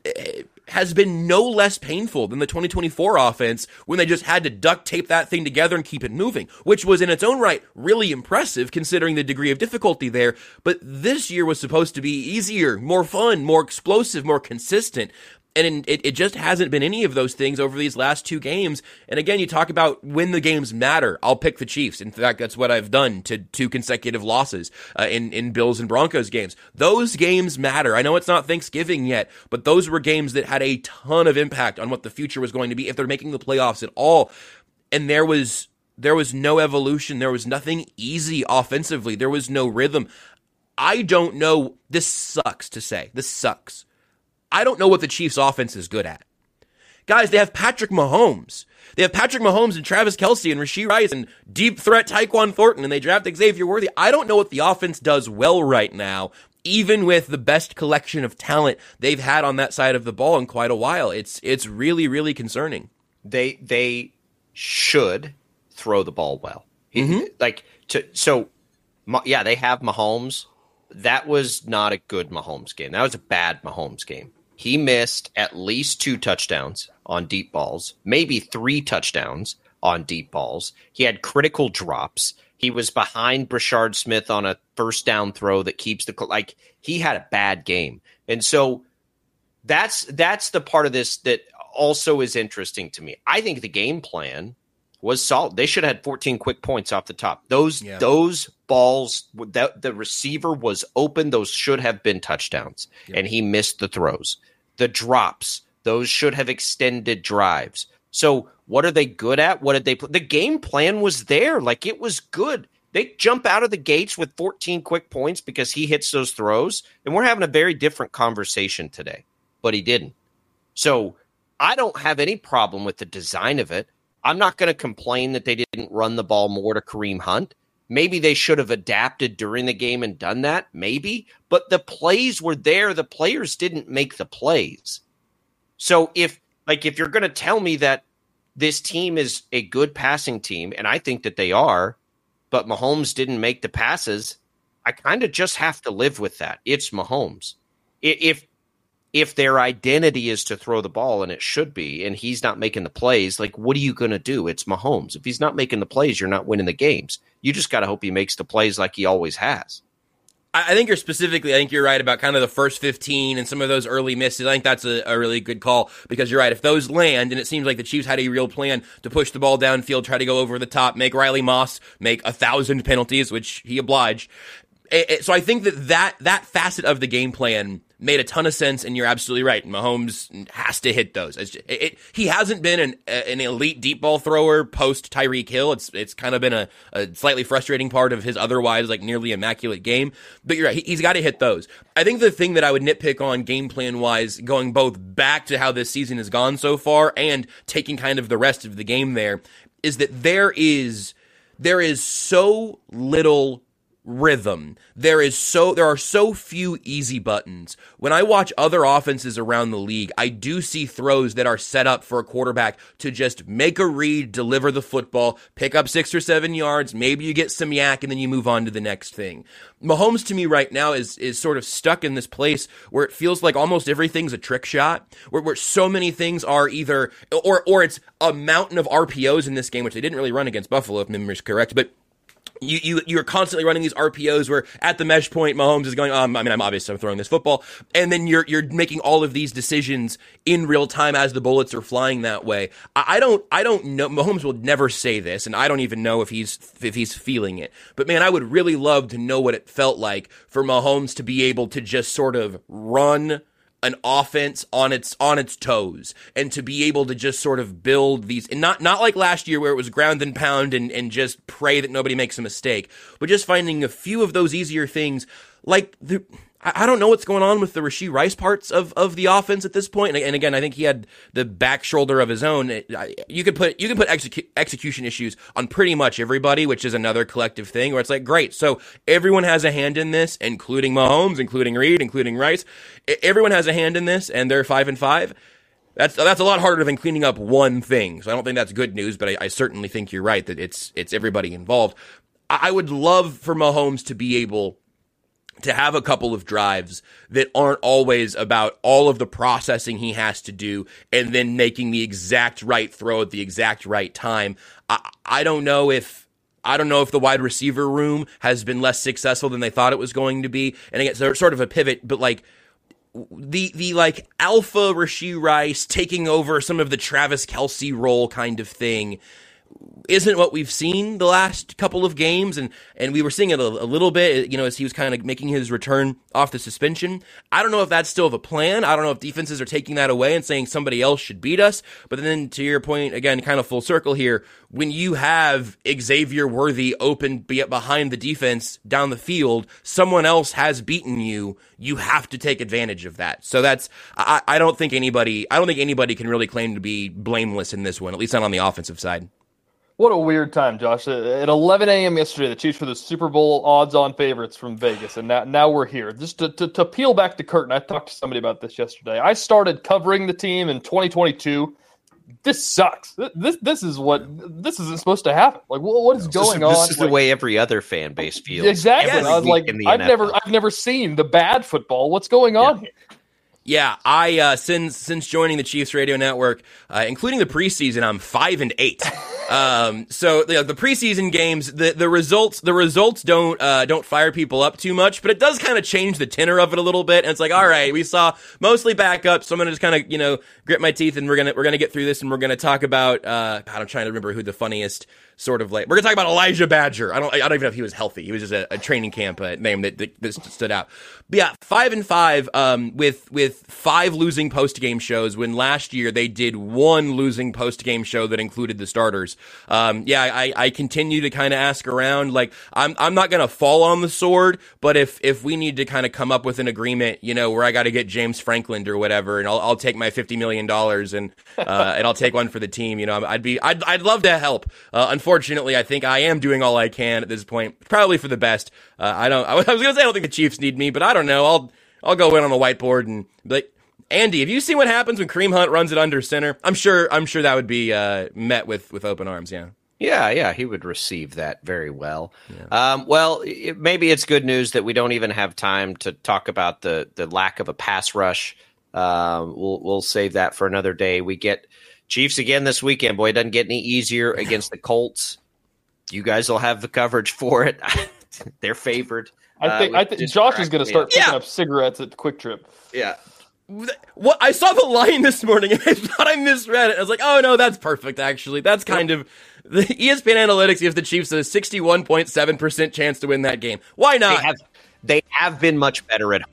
has been no less painful than the twenty twenty-four offense when they just had to duct tape that thing together and keep it moving, which was in its own right really impressive considering the degree of difficulty there. But this year was supposed to be easier, more fun, more explosive, more consistent. And it, it just hasn't been any of those things over these last two games. And again, you talk about when the games matter. I'll pick the Chiefs. In fact, that's what I've done to two consecutive losses uh, in, in Bills and Broncos games. Those games matter. I know it's not Thanksgiving yet, but those were games that had a ton of impact on what the future was going to be if they're making the playoffs at all. And there was there was no evolution. There was nothing easy offensively. There was no rhythm. I don't know. This sucks to say. This sucks. I don't know what the Chiefs' offense is good at. Guys, they have Patrick Mahomes. They have Patrick Mahomes and Travis Kelce and Rashee Rice and deep threat Tyquan Thornton, and they draft Xavier Worthy. I don't know what the offense does well right now, even with the best collection of talent they've had on that side of the ball in quite a while. It's it's really, really concerning. They they should throw the ball well. Mm-hmm. Like to so, yeah, they have Mahomes. That was not a good Mahomes game. That was a bad Mahomes game. He missed at least two touchdowns on deep balls, maybe three touchdowns on deep balls. He had critical drops. He was behind Brashard Smith on a first down throw that keeps the like. He had a bad game, and so that's that's the part of this that also is interesting to me. I think the game plan was solid. They should have had fourteen quick points off the top. Those yeah. those balls, that the receiver was open. Those should have been touchdowns, yep. and he missed the throws. The drops, those should have extended drives. So what are they good at? What did they play? The game plan was there. Like, it was good. They jump out of the gates with fourteen quick points because he hits those throws, and we're having a very different conversation today, but he didn't. So I don't have any problem with the design of it. I'm not going to complain that they didn't run the ball more to Kareem Hunt. Maybe they should have adapted during the game and done that, maybe. But the plays were there. The players didn't make the plays. So if, like, if you're going to tell me that this team is a good passing team, and I think that they are, but Mahomes didn't make the passes, I kind of just have to live with that. It's Mahomes. If if their identity is to throw the ball, and it should be, and he's not making the plays, like, what are you going to do? It's Mahomes. If he's not making the plays, you're not winning the games. You just got to hope he makes the plays like he always has. I think you're specifically, I think you're right about kind of the first fifteen and some of those early misses. I think that's a, a really good call because you're right. If those land, and it seems like the Chiefs had a real plan to push the ball downfield, try to go over the top, make Riley Moss make a thousand penalties, which he obliged. It, it, so I think that, that that facet of the game plan made a ton of sense, and you're absolutely right. Mahomes has to hit those. It, it, he hasn't been an, an elite deep ball thrower post Tyreek Hill. It's it's kind of been a, a slightly frustrating part of his otherwise like nearly immaculate game. But you're right, he, he's got to hit those. I think the thing that I would nitpick on game plan wise, going both back to how this season has gone so far and taking kind of the rest of the game there, is that there is there is so little rhythm. There is so there are so few easy buttons. When I watch other offenses around the league, I do see throws that are set up for a quarterback to just make a read, deliver the football, pick up six or seven yards, maybe you get some yak, and then you move on to the next thing. Mahomes, to me, right now is is sort of stuck in this place where it feels like almost everything's a trick shot, where, where so many things are either, or or it's a mountain of R P Os in this game, which they didn't really run against Buffalo, if memory is correct, but You, you, you're constantly running these R P Os where at the mesh point, Mahomes is going, um, I mean, I'm obviously I'm throwing this football. And then you're, you're making all of these decisions in real time as the bullets are flying that way. I, I don't, I don't know. Mahomes will never say this, and I don't even know if he's, if he's feeling it. But man, I would really love to know what it felt like for Mahomes to be able to just sort of run an offense on its on its toes, and to be able to just sort of build these, and not not like last year where it was ground and pound and, and just pray that nobody makes a mistake, but just finding a few of those easier things. Like the, I don't know what's going on with the Rashee Rice parts of, of the offense at this point. And, and again, I think he had the back shoulder of his own. You could put you could put execu- execution issues on pretty much everybody, which is another collective thing where it's like, great, so everyone has a hand in this, including Mahomes, including Reed, including Rice. Everyone has a hand in this, and they're five and five. That's that's a lot harder than cleaning up one thing. So I don't think that's good news, but I, I certainly think you're right that it's it's everybody involved. I would love for Mahomes to be able to have a couple of drives that aren't always about all of the processing he has to do and then making the exact right throw at the exact right time. I, I don't know if I don't know if the wide receiver room has been less successful than they thought it was going to be. And again, it's sort of a pivot, but like the the like alpha Rashee Rice taking over some of the Travis Kelce role kind of thing isn't what we've seen the last couple of games, and, and we were seeing it a, a little bit, you know, as he was kind of making his return off the suspension. I don't know if that's still the plan. I don't know if defenses are taking that away and saying somebody else should beat us. But then to your point, again, kind of full circle here, when you have Xavier Worthy open behind the defense down the field, someone else has beaten you. You have to take advantage of that. So that's, I, I don't think anybody, I don't think anybody can really claim to be blameless in this one, at least not on the offensive side. What a weird time, Josh. At eleven a.m. yesterday, the Chiefs were the Super Bowl odds-on favorites from Vegas, and now, now we're here. Just to, to, to peel back the curtain, I talked to somebody about this yesterday. I started covering the team in twenty twenty-two. This sucks. This this is what this isn't supposed to happen. Like, what is going this is, on? This is like, the way every other fan base feels. Exactly. Every I was like, in the I've N F L. never I've never seen the bad football. What's going on yeah. here? Yeah, I uh, since since joining the Chiefs radio network, uh, including the preseason, I'm five and eight. Um, so you know, the preseason games, the, the results the results don't uh, don't fire people up too much, but it does kind of change the tenor of it a little bit. And it's like, all right, we saw mostly backups, so I'm gonna just kind of you know grit my teeth, and we're gonna we're gonna get through this, and we're gonna talk about. Uh, God, I'm trying to remember who the funniest. Sort of like we're gonna talk about Elijah Badger. I don't. I don't even know if he was healthy. He was just a, a training camp uh, name that, that that stood out. But yeah, five and five. Um, with with five losing post game shows. When last year they did one losing post game show that included the starters. Um, yeah, I I continue to kind of ask around. Like I'm I'm not gonna fall on the sword, but if if we need to kind of come up with an agreement, you know, where I got to get James Franklin or whatever, and I'll I'll take my fifty million dollars and uh, and I'll take one for the team. You know, I'd be I'd I'd love to help. Uh, Unfortunately, I think I am doing all I can at this point, probably for the best. Uh, I don't. I was going to say I don't think the Chiefs need me, but I don't know. I'll I'll go in on the whiteboard and be like, Andy, have you seen what happens when Kareem Hunt runs it under center? I'm sure. I'm sure that would be uh, met with with open arms. Yeah. Yeah, yeah, he would receive that very well. Yeah. Um, well, it, maybe it's good news that we don't even have time to talk about the the lack of a pass rush. Uh, we'll we'll save that for another day. We get Chiefs again this weekend. Boy, it doesn't get any easier against the Colts. You guys will have the coverage for it. They're favored. I think uh, I think Josh is going to start picking yeah. up cigarettes at Quick Trip. Yeah. What I saw the line this morning and I thought I misread it. I was like, oh no, that's perfect actually. That's kind of the E S P N analytics gives the Chiefs a sixty-one point seven percent chance to win that game. Why not? They have, they have been much better at home.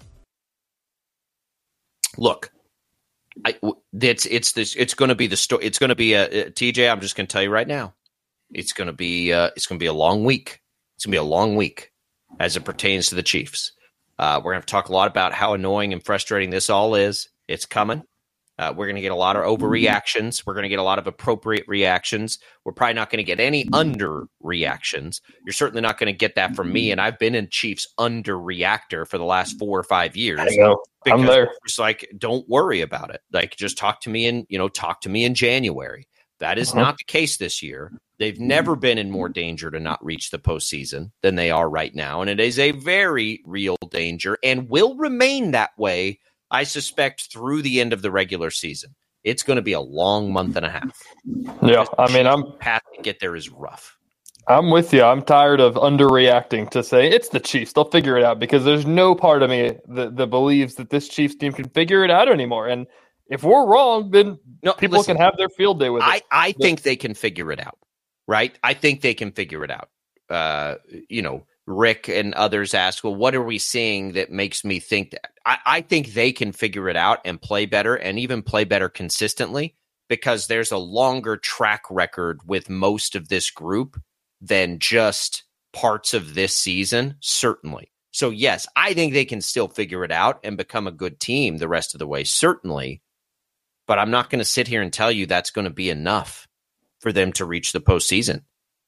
Look, I, it's it's this it's going to be the story. It's going to be a, a T J, I'm just going to tell you right now. It's going to be uh, it's going to be a long week. It's going to be a long week as it pertains to the Chiefs. Uh, we're going to talk a lot about how annoying and frustrating this all is. It's coming. Uh, we're going to get a lot of overreactions. We're going to get a lot of appropriate reactions. We're probably not going to get any underreactions. You're certainly not going to get that from me. And I've been in Chiefs underreactor for the last four or five years. I know. I'm there. It's like, don't worry about it. Like, just talk to me in, you know, talk to me in January. That is uh-huh. not the case this year. They've never been in more danger to not reach the postseason than they are right now. And it is a very real danger and will remain that way, I suspect, through the end of the regular season. It's going to be a long month and a half. Yeah, I mean, I'm path to get there is rough. I'm with you. I'm tired of underreacting to say it's the Chiefs. They'll figure it out because there's no part of me that, that believes that this Chiefs team can figure it out anymore. And if we're wrong, then no, people listen, can have their field day with it. I, I think they can figure it out. Right? I think they can figure it out. Uh, you know, Rick and others ask, well, what are we seeing that makes me think that? I, I think they can figure it out and play better and even play better consistently because there's a longer track record with most of this group than just parts of this season, certainly. So, yes, I think they can still figure it out and become a good team the rest of the way, certainly. But I'm not going to sit here and tell you that's going to be enough for them to reach the postseason.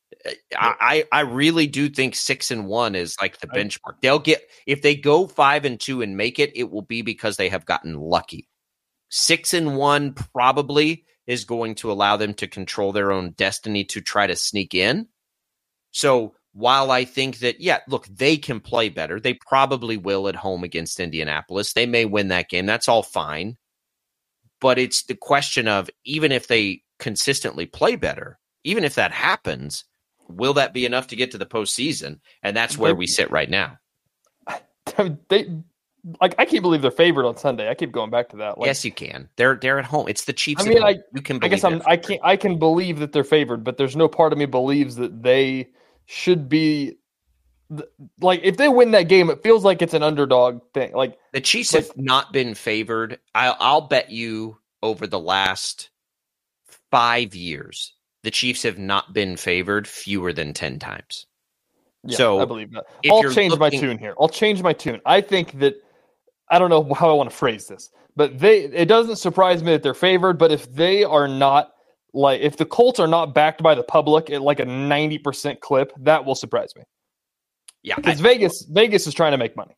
I, I really do think six and one is like the benchmark. They'll get, if they go five and two and make it, it will be because they have gotten lucky. Six and one probably is going to allow them to control their own destiny to try to sneak in. So while I think that, yeah, look, they can play better. They probably will at home against Indianapolis. They may win that game. That's all fine. But it's the question of, even if they consistently play better, even if that happens, will that be enough to get to the postseason? And that's where we sit right now. They, like, I can't believe they're favored on Sunday. I keep going back to that. Like, yes, you can. They're they're at home. It's the Chiefs. I mean, at home. I you can. I guess I'm. I can. I can believe that they're favored, but there's no part of me believes that they should be. Like, if they win that game, it feels like it's an underdog thing. Like, the Chiefs like, have not been favored. I'll, I'll bet you over the last five years, the Chiefs have not been favored fewer than ten times. Yeah, so I believe that. I'll change looking... my tune here. I'll change my tune. I think that, I don't know how I want to phrase this, but they, it doesn't surprise me that they're favored, but if they are not, like, if the Colts are not backed by the public at like a ninety percent clip, that will surprise me. Yeah. Because Vegas, Vegas is trying to make money.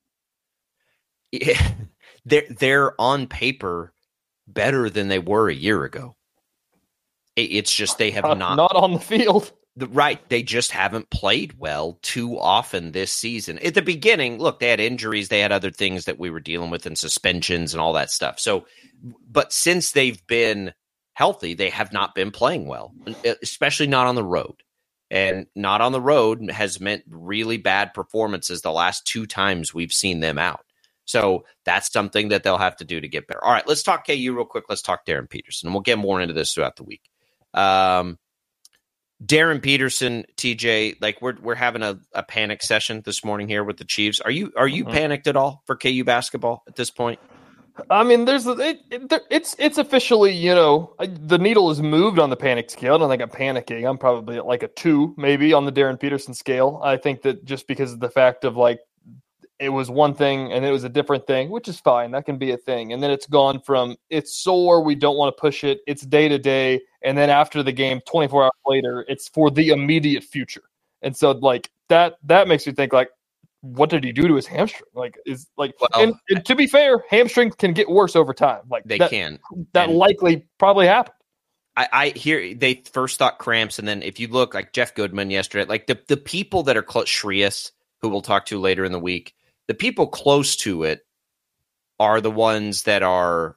Yeah, they're, they're on paper better than they were a year ago. It's just they have uh, not not on the field. The, right. They just haven't played well too often this season. At the beginning, look, they had injuries. They had other things that we were dealing with and suspensions and all that stuff. So, but since they've been healthy, they have not been playing well, especially not on the road. And not on the road has meant really bad performances the last two times we've seen them out. So that's something that they'll have to do to get better. All right, let's talk K U real quick. Let's talk Darren Peterson. And we'll get more into this throughout the week. Um, Darren Peterson, T J, like we're we're having a, a panic session this morning here with the Chiefs. Are you are you mm-hmm. panicked at all for K U basketball at this point? I mean, there's it, it, it's it's officially, you know, the needle is moved on the panic scale. I don't think I'm panicking. I'm probably at like a two, maybe, on the Darren Peterson scale. I think that just because of the fact of like it was one thing and it was a different thing, which is fine. That can be a thing. And then it's gone from it's sore, we don't want to push it, it's day to day, and then after the game, twenty-four hours later, it's for the immediate future. And so like that that makes me think like, what did he do to his hamstring? Like, is like, well, and, and to be fair, hamstrings can get worse over time. Like they that, can. That and likely probably happened. I, I hear they first thought cramps, and then if you look like Jeff Goodman yesterday, like the, the people that are close, Shreas, who we'll talk to later in the week, the people close to it are the ones that are,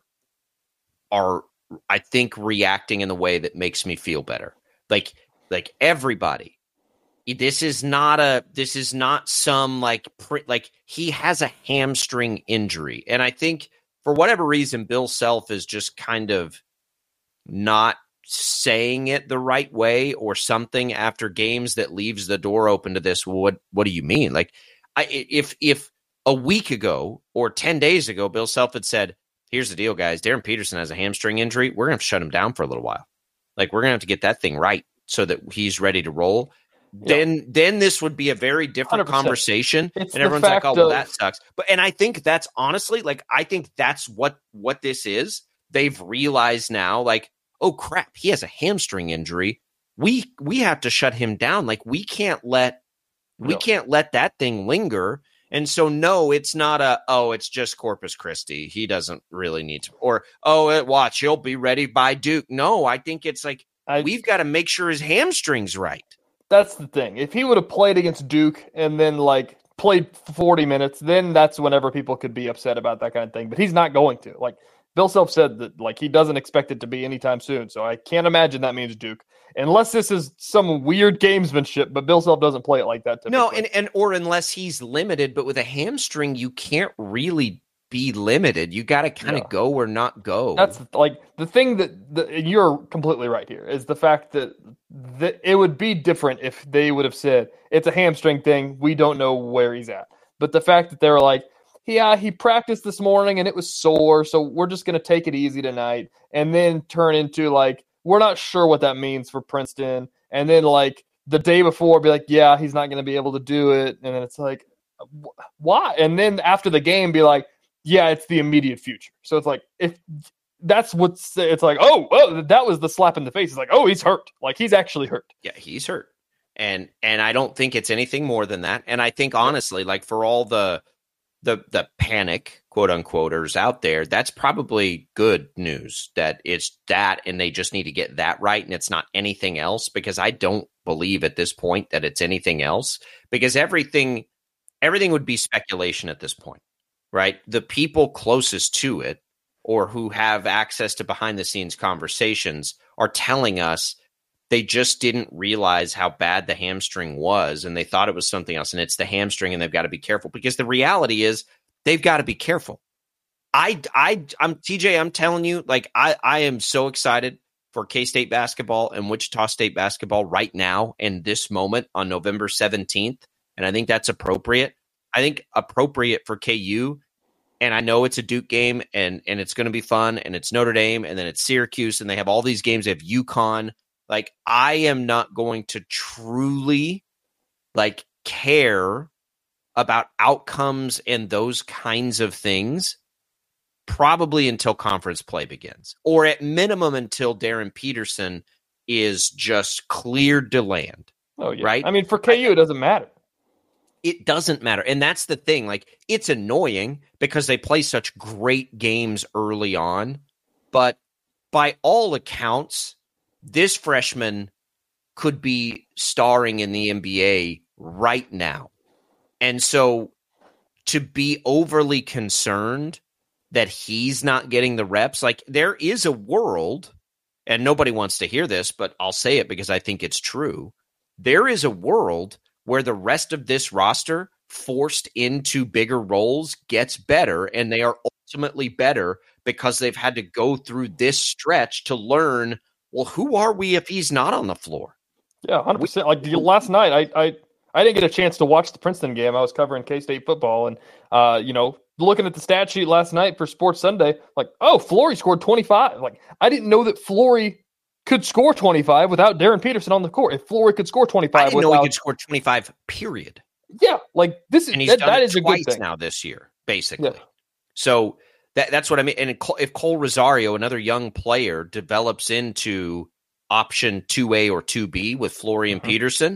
are I think, reacting in the way that makes me feel better. Like, like everybody, this is not a, this is not some like, like he has a hamstring injury. And I think for whatever reason, Bill Self is just kind of not saying it the right way or something after games that leaves the door open to this. What, what do you mean? Like I, if, if a week ago or ten days ago, Bill Self had said, here's the deal, guys, Darren Peterson has a hamstring injury. We're going to have to shut him down for a little while. Like we're going to have to get that thing right so that he's ready to roll. Yeah. Then, then this would be a very different one hundred percent conversation. It's and everyone's like, oh, well, of- that sucks. But, and I think that's honestly, like, I think that's what, what this is. They've realized now, like, oh crap, he has a hamstring injury. We we have to shut him down. Like we can't let we no. can't let that thing linger. And so no, it's not a oh, it's just Corpus Christi. He doesn't really need to. Or oh, watch, he'll be ready by Duke. No, I think it's like I, we've got to make sure his hamstring's right. That's the thing. If he would have played against Duke and then like played forty minutes, then that's whenever people could be upset about that kind of thing. But he's not going to. Like Bill Self said that like he doesn't expect it to be anytime soon. So I can't imagine that means Duke. Unless this is some weird gamesmanship, but Bill Self doesn't play it like that typically. No, and, and or unless he's limited, but with a hamstring, you can't really be limited. You got to kind of yeah. go or not go. That's like the thing that the, you're completely right here is the fact that the, it would be different if they would have said it's a hamstring thing. We don't know where he's at. But the fact that they were like, yeah, he practiced this morning and it was sore, so we're just going to take it easy tonight, and then turn into like, we're not sure what that means for Princeton, and then like the day before be like, yeah, he's not going to be able to do it, and then it's like, why? And then after the game be like, yeah, it's the immediate future. So it's like, if that's what's, it's like, oh, oh, that was the slap in the face. It's like, oh, he's hurt. Like he's actually hurt. Yeah, he's hurt. And, and I don't think it's anything more than that. And I think honestly, like for all the, the, the panic, quote unquoters out there, that's probably good news that it's that, and they just need to get that right. And it's not anything else, because I don't believe at this point that it's anything else, because everything, everything would be speculation at this point. Right? The people closest to it or who have access to behind the scenes conversations are telling us they just didn't realize how bad the hamstring was, and they thought it was something else, and it's the hamstring, and they've got to be careful, because the reality is they've got to be careful. I, I, I'm T J, I'm telling you, like, I, I am so excited for K-State basketball and Wichita State basketball right now in this moment on November seventeenth. And I think that's appropriate. I think appropriate for K U, and I know it's a Duke game, and and it's going to be fun, and it's Notre Dame, and then it's Syracuse, and they have all these games. They have UConn. Like, I am not going to truly, like, care about outcomes and those kinds of things probably until conference play begins, or at minimum until Darren Peterson is just cleared to land. Oh, yeah. Right? I mean, for K U, it doesn't matter. It doesn't matter. And that's the thing. Like, it's annoying because they play such great games early on. But by all accounts, this freshman could be starring in the N B A right now. And so to be overly concerned that he's not getting the reps, like, there is a world, and nobody wants to hear this, but I'll say it because I think it's true. There is a world where the rest of this roster forced into bigger roles gets better, and they are ultimately better because they've had to go through this stretch to learn, well, who are we if he's not on the floor? Yeah, one hundred percent. Like last night, I, I I didn't get a chance to watch the Princeton game. I was covering K-State football, and, uh, you know, looking at the stat sheet last night for Sports Sunday, like, oh, Flory scored twenty-five. Like, I didn't know that Flory could score twenty-five without Darren Peterson on the court. If Flory could score twenty-five, I didn't without, know he could score twenty-five. Period. Yeah, like this is and he's that, done that it is a twice good thing now this year, basically. Yeah. So that that's what I mean. And if Cole Rosario, another young player, develops into option two A or two B with Flory and mm-hmm. Peterson,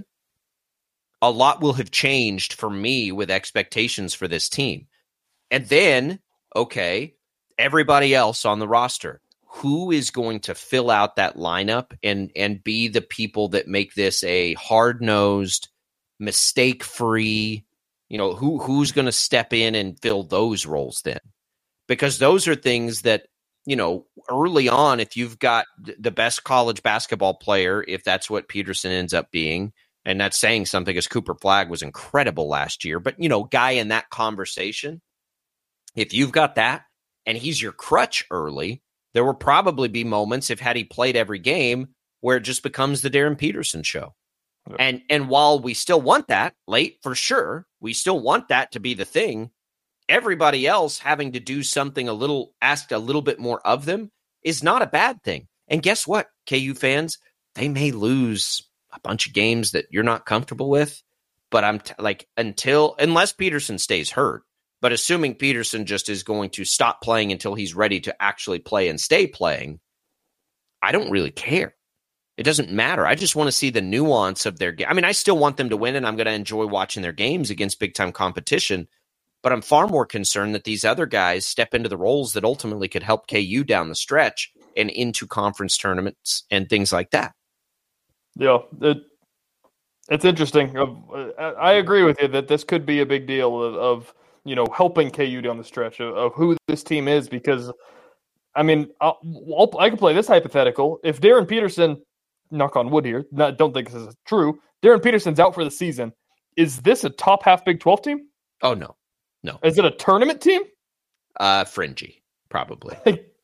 a lot will have changed for me with expectations for this team. And then, okay, everybody else on the roster. who is going to fill out that lineup and and be the people that make this a hard-nosed, mistake-free, you know, who who's going to step in and fill those roles then? Because those are things that, you know, early on, if you've got the best college basketball player, if that's what Peterson ends up being, and that's saying something, because Cooper Flagg was incredible last year, but, you know, guy in that conversation, if you've got that and he's your crutch early, there will probably be moments, if had he played every game, where it just becomes the Darren Peterson show. Yeah. And and while we still want that late, for sure, we still want that to be the thing, everybody else having to do something a little, asked a little bit more of them is not a bad thing. And guess what, K U fans? They may lose a bunch of games that you're not comfortable with, but I'm t- like, until, unless Peterson stays hurt, but assuming Peterson just is going to stop playing until he's ready to actually play and stay playing, I don't really care. It doesn't matter. I just want to see the nuance of their game. I mean, I still want them to win, and I'm going to enjoy watching their games against big-time competition, but I'm far more concerned that these other guys step into the roles that ultimately could help K U down the stretch and into conference tournaments and things like that. Yeah, it, it's interesting. I agree with you that this could be a big deal of, of you know, helping K U down the stretch of, of who this team is, because, I mean, I'll, I'll, I can play this hypothetical. If Darren Peterson, knock on wood here, not, don't think this is true, Darren Peterson's out for the season, is this a top half Big twelve team? Oh, no. No. Is it a tournament team? Uh, fringy, probably.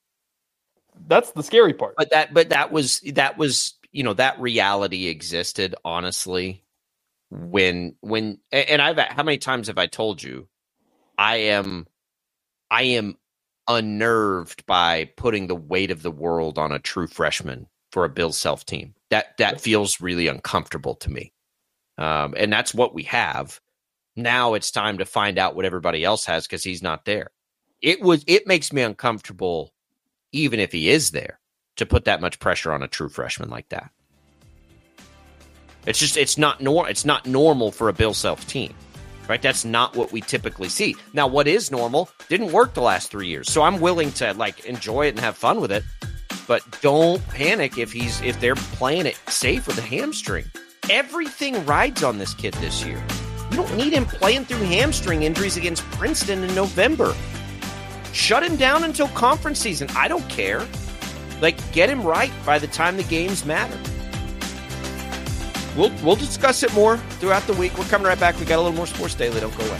That's the scary part. But that, but that was, that was, you know, that reality existed, honestly, when, when, and I've, how many times have I told you, I am, I am unnerved by putting the weight of the world on a true freshman for a Bill Self team. That that feels really uncomfortable to me, um, and that's what we have. Now it's time to find out what everybody else has, because he's not there. It was it makes me uncomfortable, even if he is there, to put that much pressure on a true freshman like that. It's just it's not nor it's not normal for a Bill Self team. Right, that's not what we typically see. Now, what is normal didn't work the last three years, so I'm willing to like enjoy it and have fun with it. But don't panic if he's if they're playing it safe with a hamstring. Everything rides on this kid this year. You don't need him playing through hamstring injuries against Princeton in November. Shut him down until conference season. I don't care. Like, get him right by the time the games matter. We'll we'll discuss it more throughout the week. We're coming right back. We got a little more Sports Daily. Don't go away.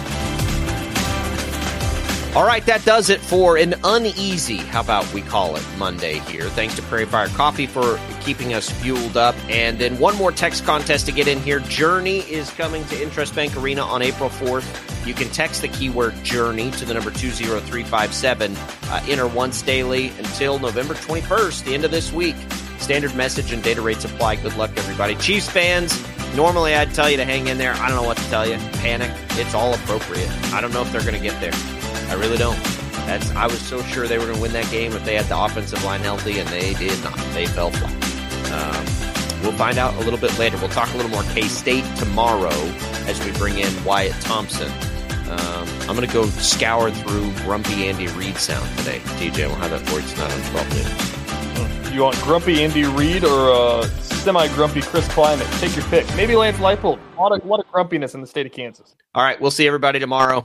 All right, that does it for an uneasy, how about we call it, Monday here. Thanks to Prairie Fire Coffee for keeping us fueled up. And then one more text contest to get in here. Journey is coming to Interest Bank Arena on April fourth. You can text the keyword Journey to the number two zero three five seven. Uh, enter once daily until November twenty-first, the end of this week. Standard message and data rates apply. Good luck, everybody. Chiefs fans, normally I'd tell you to hang in there. I don't know what to tell you. Panic. It's all appropriate. I don't know if they're going to get there. I really don't. That's. I was so sure they were going to win that game if they had the offensive line healthy, and they did not. They fell flat. Um, we'll find out a little bit later. We'll talk a little more K-State tomorrow as we bring in Wyatt Thompson. Um, I'm going to go scour through Grumpy Andy Reid sound today. T J, we'll have that for you tonight on twelve News. You want Grumpy Andy Reid or uh, semi-grumpy Chris Climate? Take your pick. Maybe Lance Leipold. A lot of, a lot of grumpiness in the state of Kansas. All right, we'll see everybody tomorrow.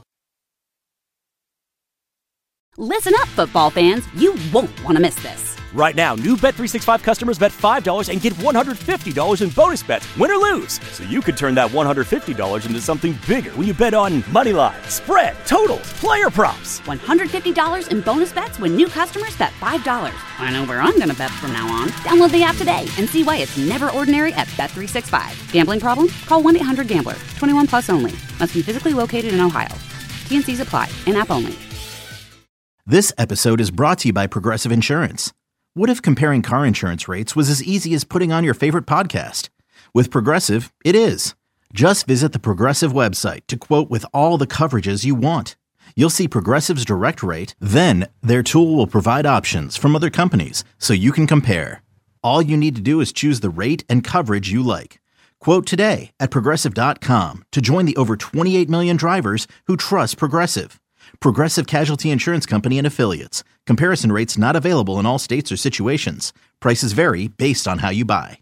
Listen up, football fans. You won't want to miss this. Right now, new Bet three sixty-five customers bet five dollars and get one hundred fifty dollars in bonus bets, win or lose. So you could turn that one hundred fifty dollars into something bigger when you bet on money line, spread, totals, player props. one hundred fifty dollars in bonus bets when new customers bet five dollars. I know where I'm going to bet from now on. Download the app today and see why it's never ordinary at Bet three sixty-five. Gambling problem? Call one eight hundred gambler. twenty-one plus only. Must be physically located in Ohio. T and C's apply. In-app only. This episode is brought to you by Progressive Insurance. What if comparing car insurance rates was as easy as putting on your favorite podcast? With Progressive, it is. Just visit the Progressive website to quote with all the coverages you want. You'll see Progressive's direct rate, then their tool will provide options from other companies so you can compare. All you need to do is choose the rate and coverage you like. Quote today at Progressive dot com to join the over twenty-eight million drivers who trust Progressive. Progressive Casualty Insurance Company and Affiliates. Comparison rates not available in all states or situations. Prices vary based on how you buy.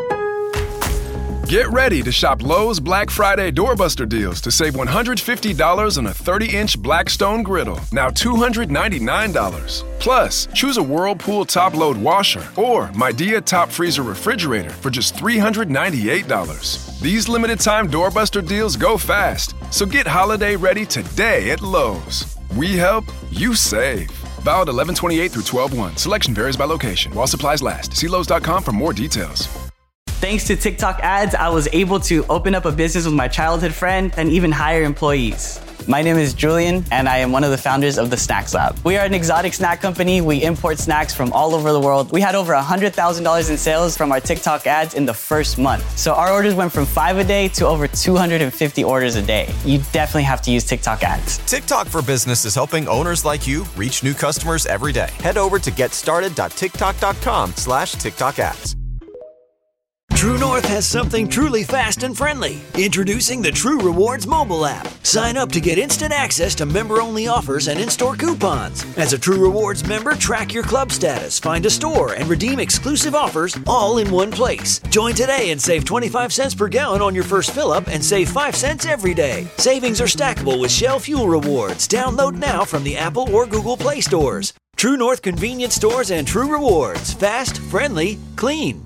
Get ready to shop Lowe's Black Friday Doorbuster deals to save one hundred fifty dollars on a thirty-inch Blackstone griddle, now two hundred ninety-nine dollars. Plus, choose a Whirlpool top-load washer or Midea top freezer refrigerator for just three hundred ninety-eight dollars. These limited-time Doorbuster deals go fast, so get holiday ready today at Lowe's. We help, you save. Valid eleven twenty-eight through twelve one. Selection varies by location. While supplies last. See Lowe's dot com for more details. Thanks to TikTok ads, I was able to open up a business with my childhood friend and even hire employees. My name is Julian, and I am one of the founders of the Snacks Lab. We are an exotic snack company. We import snacks from all over the world. We had over one hundred thousand dollars in sales from our TikTok ads in the first month. So our orders went from five a day to over two hundred fifty orders a day. You definitely have to use TikTok ads. TikTok for Business is helping owners like you reach new customers every day. Head over to getstarted.tiktok.com slash TikTok ads. True North has something truly fast and friendly. Introducing the True Rewards mobile app. Sign up to get instant access to member-only offers and in-store coupons. As a True Rewards member, track your club status, find a store, and redeem exclusive offers all in one place. Join today and save twenty-five cents per gallon on your first fill-up and save five cents every day. Savings are stackable with Shell Fuel Rewards. Download now from the Apple or Google Play stores. True North convenience stores and True Rewards. Fast, friendly, clean.